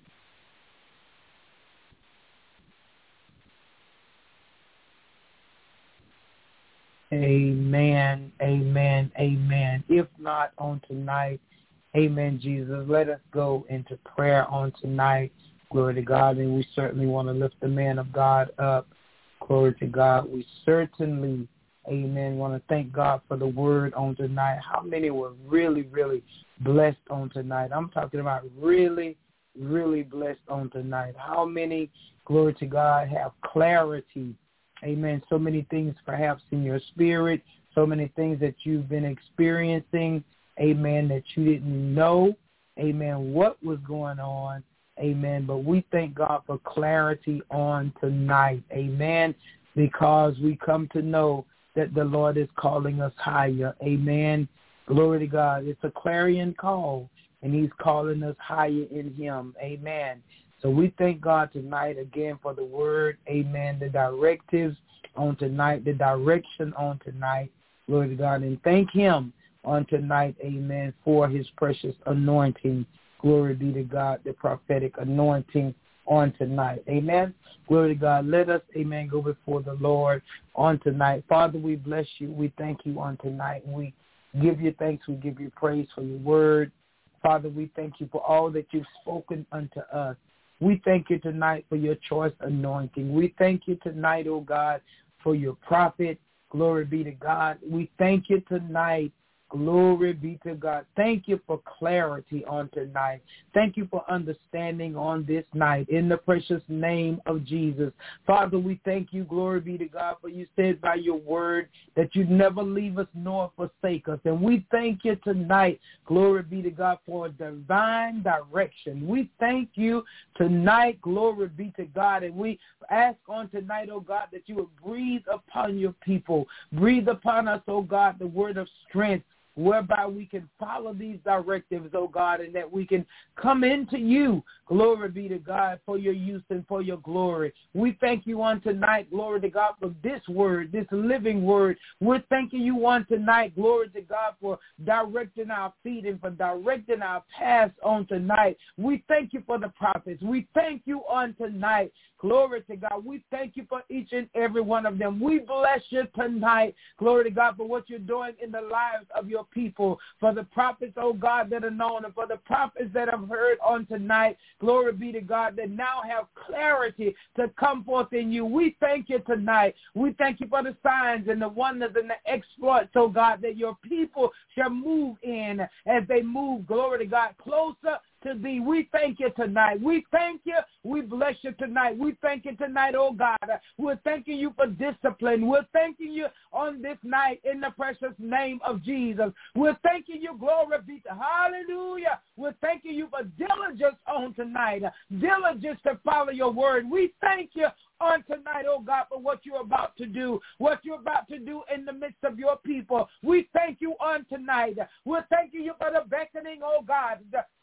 Speaker 3: Amen, amen, amen. If not on tonight, amen, Jesus, let us go into prayer on tonight. Glory to God, and we certainly want to lift the man of God up. Glory to God. We certainly, amen, want to thank God for the word on tonight. How many were really, really blessed on tonight? I'm talking about really, really blessed on tonight. How many, glory to God, have clarity? Amen. So many things perhaps in your spirit, so many things that you've been experiencing, amen, that you didn't know, amen, what was going on, amen. But we thank God for clarity on tonight, amen, because we come to know that the Lord is calling us higher, amen. Glory to God. It's a clarion call, and he's calling us higher in him, amen. So we thank God tonight again for the word, amen, the directives on tonight, the direction on tonight, glory to God, and thank him on tonight, amen, for his precious anointing. Glory be to God, the prophetic anointing on tonight, amen. Glory to God. Let us, amen, go before the Lord on tonight. Father, we bless you. We thank you on tonight. We give you thanks. We give you praise for your word. Father, we thank you for all that you've spoken unto us. We thank you tonight for your choice anointing. We thank you tonight, oh God, for your prophet. Glory be to God. We thank you tonight. Glory be to God. Thank you for clarity on tonight. Thank you for understanding on this night in the precious name of Jesus. Father, we thank you, glory be to God, for you said by your word that you'd never leave us nor forsake us. And we thank you tonight, glory be to God, for divine direction. We thank you tonight, glory be to God. And we ask on tonight, oh God, that you would breathe upon your people. Breathe upon us, oh God, the word of strength, whereby we can follow these directives, oh God, and that we can come into you, glory be to God, for your use and for your glory. We thank you on tonight, glory to God, for this word, this living word. We're thanking you on tonight, glory to God, for directing our feet and for directing our paths on tonight. We thank you for the prophets. We thank you on tonight, glory to God. We thank you for each and every one of them. We bless you tonight, glory to God, for what you're doing in the lives of your people, for the prophets, oh God, that are known, and for the prophets that have heard on tonight, glory be to God, that now have clarity to come forth in you. We thank you tonight. We thank you for the signs and the wonders and the exploits, oh God, that your people shall move in as they move, glory to God, closer to thee. We thank you tonight. We thank you. We bless you tonight. We thank you tonight, oh God. We're thanking you for discipline. We're thanking you on this night in the precious name of Jesus. We're thanking you, glory be to hallelujah. We're thanking you for diligence on tonight. Diligence to follow your word. We thank you on tonight, oh God, for what you're about to do, what you're about to do in the midst of your people. We thank you on tonight. We're thanking you for the beckoning, oh God.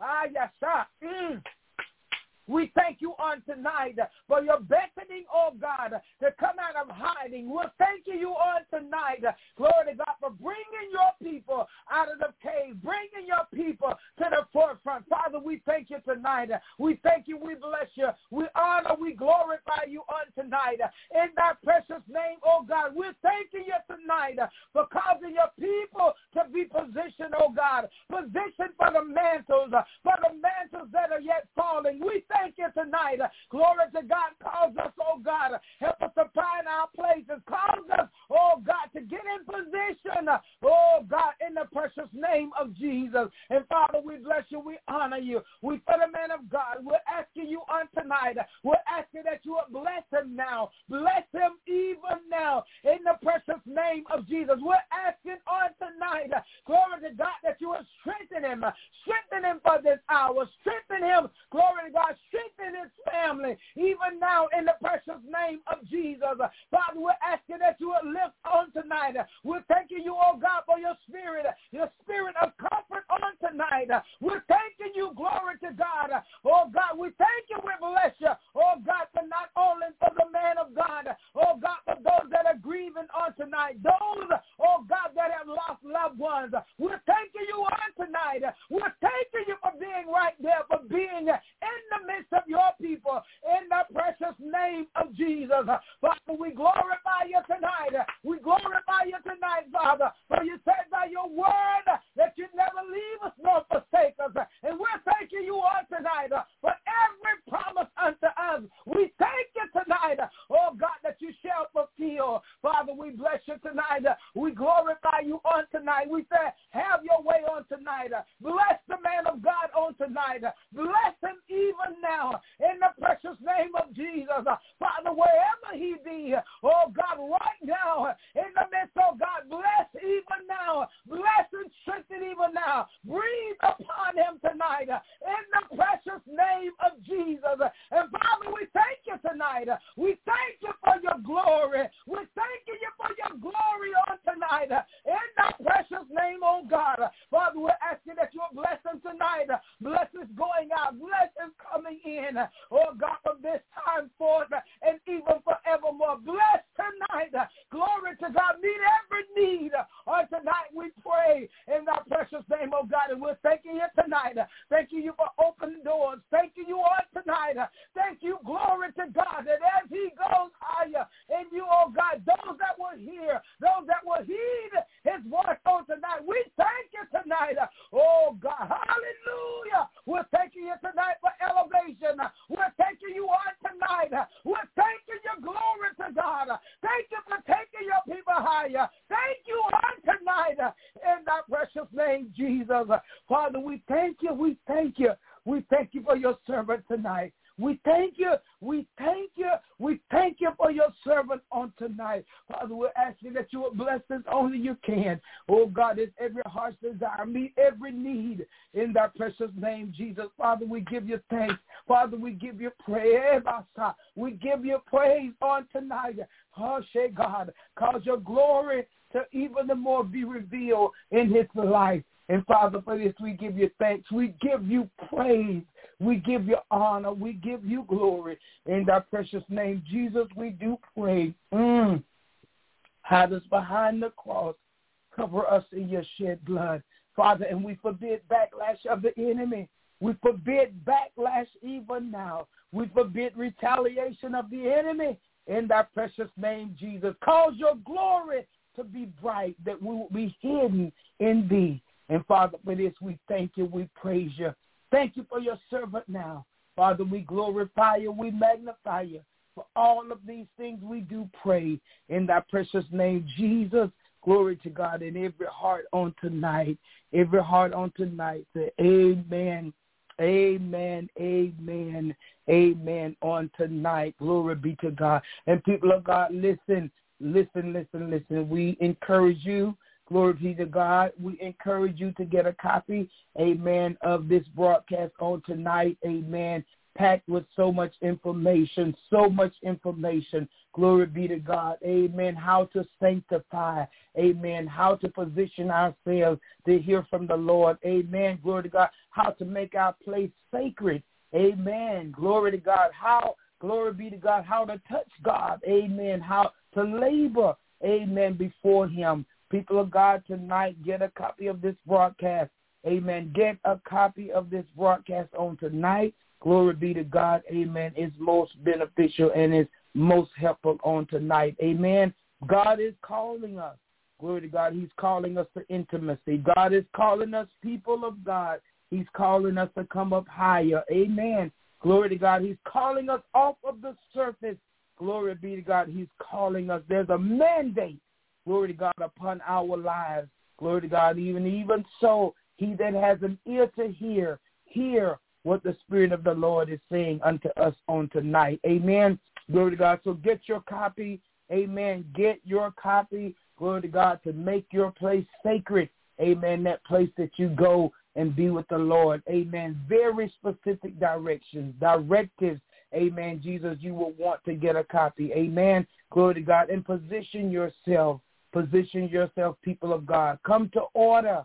Speaker 3: We thank you on tonight for your beckoning, oh God, to come out of hiding. We're thanking you on tonight, glory to God, for bringing your people out of the cave, bringing your people to the forefront. Father, we thank you tonight. We thank you. We bless you. We honor, we glorify you on tonight. In that precious name, oh God, we're thanking you tonight for causing your people to be positioned, oh God, positioned for the mantles that are yet falling. We thank you tonight. Glory to God. Cause us, oh God, help us to find our places. Cause us, oh God, to get in position, oh God, in the precious name of Jesus. And Father, we bless you. We honor you. We for the man of God. We're asking you on tonight. We're asking that you would bless him now. Bless him even now in the precious name of Jesus. We're asking on tonight, glory to God, that you will strengthen him for this hour. Strengthen him, glory to God. Strengthen his family, even now in the precious name of Jesus. Father, we're asking that you will lift on tonight. We're thanking you, oh God, for your spirit of comfort on tonight. We're thanking you, glory to God. Oh God, we thank you, we bless you. Oh God, for not only for the man of God, oh God, for those that are grieving on tonight, those, oh God, that have lost loved ones. We're thanking you on tonight. We're thanking you for being right there, for being in the midst of your people, in the precious name of Jesus. Father, we glorify you tonight. We glorify you tonight, Father, for you said by your word that you never leave us nor forsake us. And we're thanking you on tonight for every promise unto us. We thank you tonight, oh God, that you shall fulfill. Father, we bless you tonight. We glorify you on tonight. We say, have your way on tonight. Bless the man of God on tonight. Bless him even now in the precious name of Jesus. Father, wherever he be, oh God, right now in the midst, oh God, bless even now. Bless and strengthen even now. Breathe upon him tonight in the precious name of Jesus. And Father, we thank you tonight. We thank you for your glory. We're thanking you for your glory on tonight in the precious name, oh God. Father, we're asking that you will bless him tonight. Bless his going out. Bless his coming in. Oh God, from this time forth and even forevermore. Bless tonight. Glory to God. Meet every need on tonight. We pray in thy precious name, oh God. And we're thanking you tonight. Thanking you for opening doors. Thanking you on tonight. Thank you, glory to God, that as he goes higher in you, oh God, those that will hear, those that will heed his voice on tonight, we thank you tonight. Oh God, hallelujah. We're thanking you tonight for elevation. We're thanking you on tonight. We're thanking you, glory to God. Thank you for taking your people higher. Thank you on tonight in that precious name, Jesus. Father, we thank you. We thank you. We thank you for your servant tonight. We thank you. We thank you. We thank you for your servant on tonight. Father, we're asking that you will bless us only you can. Oh, God, it's every heart's desire. Meet every need in that precious name, Jesus. Father, we give you thanks. Father, we give you praise. We give you praise on tonight. Oh, God, cause your glory to even the more be revealed in his life. And, Father, for this, we give you thanks. We give you praise. We give you honor. We give you glory. In thy precious name, Jesus, we do pray. Hide us behind the cross. Cover us in your shed blood. Father, and we forbid backlash of the enemy. We forbid backlash even now. We forbid retaliation of the enemy. In thy precious name, Jesus. Cause your glory to be bright, that we will be hidden in thee. And, Father, for this, we thank you. We praise you. Thank you for your servant now. Father, we glorify you. We magnify you. For all of these things we do pray in thy precious name, Jesus. Glory to God. In every heart on tonight, say amen, amen, amen, amen on tonight. Glory be to God. And people of God, listen. We encourage you. Glory be to God. We encourage you to get a copy, amen, of this broadcast on tonight, amen, packed with so much information. Glory be to God, amen, how to sanctify, amen, how to position ourselves to hear from the Lord, amen, glory to God, how to make our place sacred, amen, glory to God, glory be to God, how to touch God, amen, how to labor, amen, before him. People of God, tonight, get a copy of this broadcast. Amen. Get a copy of this broadcast on tonight. Glory be to God. Amen. It's most beneficial and it's most helpful on tonight. Amen. God is calling us. Glory to God. He's calling us to intimacy. God is calling us, people of God. He's calling us to come up higher. Amen. Glory to God. He's calling us off of the surface. Glory be to God. He's calling us. There's a mandate. Glory to God upon our lives. Glory to God. Even so, he that has an ear to hear what the Spirit of the Lord is saying unto us on tonight. Amen. Glory to God. So get your copy. Amen. Get your copy glory to God, to make your place sacred. Amen. That place that you go and be with the Lord. Amen. Very specific directions, directives. Amen. Jesus, you will want to get a copy. Amen. Glory to God. And position yourself, people of God. Come to order.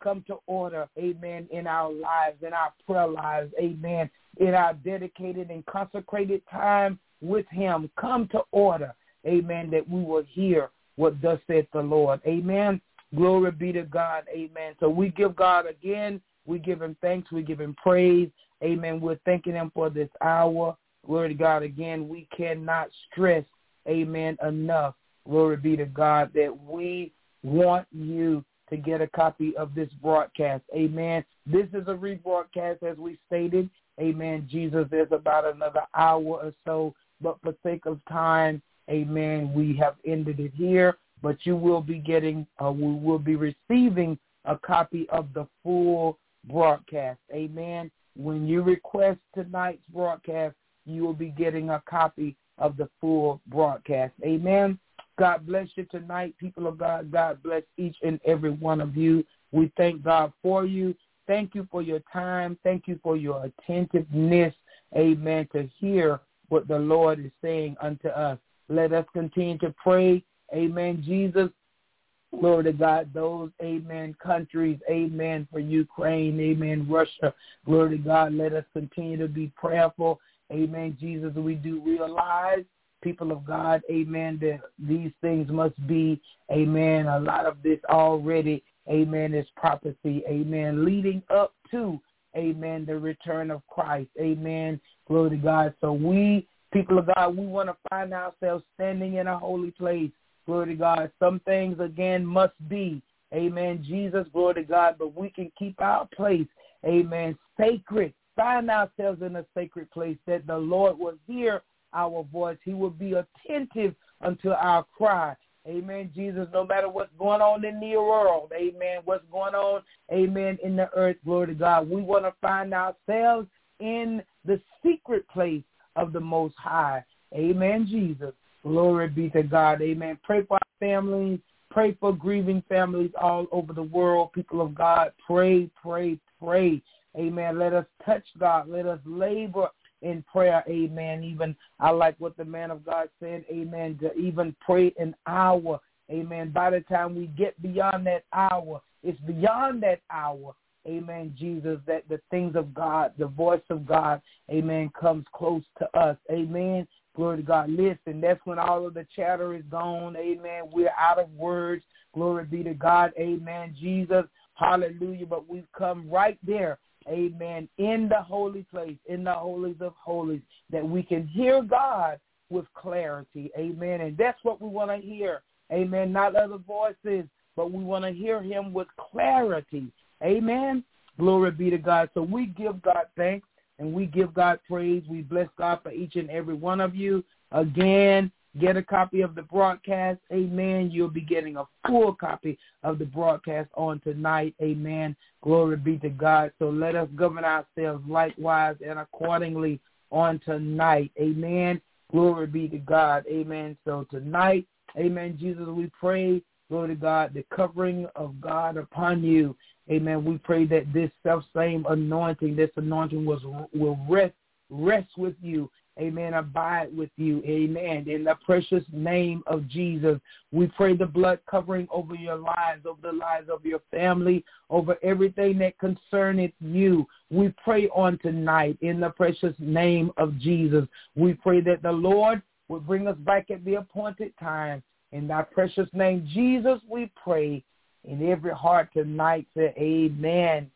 Speaker 3: Amen. In our lives, in our prayer lives. Amen. In our dedicated and consecrated time with him. Come to order. Amen. That we will hear what thus saith the Lord. Amen. Glory be to God. Amen. So we give God again. We give him thanks. We give him praise. Amen. We're thanking him for this hour. Glory to God. Again, we cannot stress, amen, enough. Glory be to God that we want you to get a copy of this broadcast. Amen. This is a rebroadcast, as we stated. Amen. Jesus, there's about another hour or so. But for sake of time, amen, we have ended it here. But you will be getting, we will be receiving a copy of the full broadcast. Amen. When you request tonight's broadcast, you will be getting a copy of the full broadcast. Amen. God bless you tonight, people of God. God bless each and every one of you. We thank God for you. Thank you for your time. Thank you for your attentiveness, amen, to hear what the Lord is saying unto us. Let us continue to pray. Amen. Jesus, glory to God, those, amen, countries, amen, for Ukraine, amen, Russia, glory to God, let us continue to be prayerful. Amen. Jesus, we do realize, people of God, amen, that these things must be, amen, a lot of this already, amen, is prophecy, amen, leading up to, amen, the return of Christ, amen, glory to God. So we, people of God, we want to find ourselves standing in a holy place, glory to God. Some things, again, must be, amen, Jesus, glory to God, but we can keep our place, amen, sacred. Find ourselves in a sacred place that the Lord will hear our voice. He will be attentive unto our cry. Amen, Jesus, no matter what's going on in the world, amen, what's going on, amen, in the earth, glory to God. We want to find ourselves in the secret place of the Most High. Amen, Jesus. Glory be to God. Amen. Pray for our families. Pray for grieving families all over the world. People of God, pray, pray, pray. Amen. Let us touch God. Let us labor in prayer. Amen. Even I like what the man of God said. Amen. To even pray an hour. Amen. By the time we get beyond that hour, it's beyond that hour. Amen, Jesus, that the things of God, the voice of God, amen, comes close to us. Amen. Glory to God. Listen, that's when all of the chatter is gone. Amen. We're out of words. Glory be to God. Amen, Jesus. Hallelujah. But we've come right there. Amen. In the holy place, in the holies of holies, that we can hear God with clarity. Amen. And that's what we want to hear. Amen. Not other voices, but we want to hear him with clarity. Amen. Glory be to God. So we give God thanks and we give God praise. We bless God for each and every one of you. Again, get a copy of the broadcast. Amen. You'll be getting a full copy of the broadcast on tonight. Amen. Glory be to God. So let us govern ourselves likewise and accordingly on tonight. Amen. Glory be to God. Amen. So tonight, amen, Jesus, we pray, glory to God, the covering of God upon you. Amen. We pray that this self-same anointing, this anointing will rest with you. Amen. Abide with you. Amen. In the precious name of Jesus, we pray the blood covering over your lives, over the lives of your family, over everything that concerneth you. We pray on tonight in the precious name of Jesus. We pray that the Lord will bring us back at the appointed time. In thy precious name, Jesus, we pray. In every heart tonight, say amen,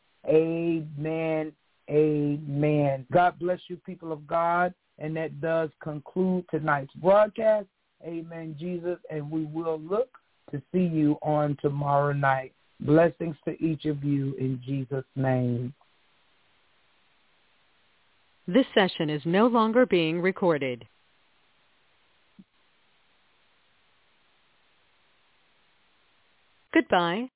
Speaker 3: amen, amen. God bless you, people of God. And that does conclude tonight's broadcast. Amen, Jesus. And we will look to see you on tomorrow night. Blessings to each of you in Jesus' name.
Speaker 1: This session is no longer being recorded. Goodbye.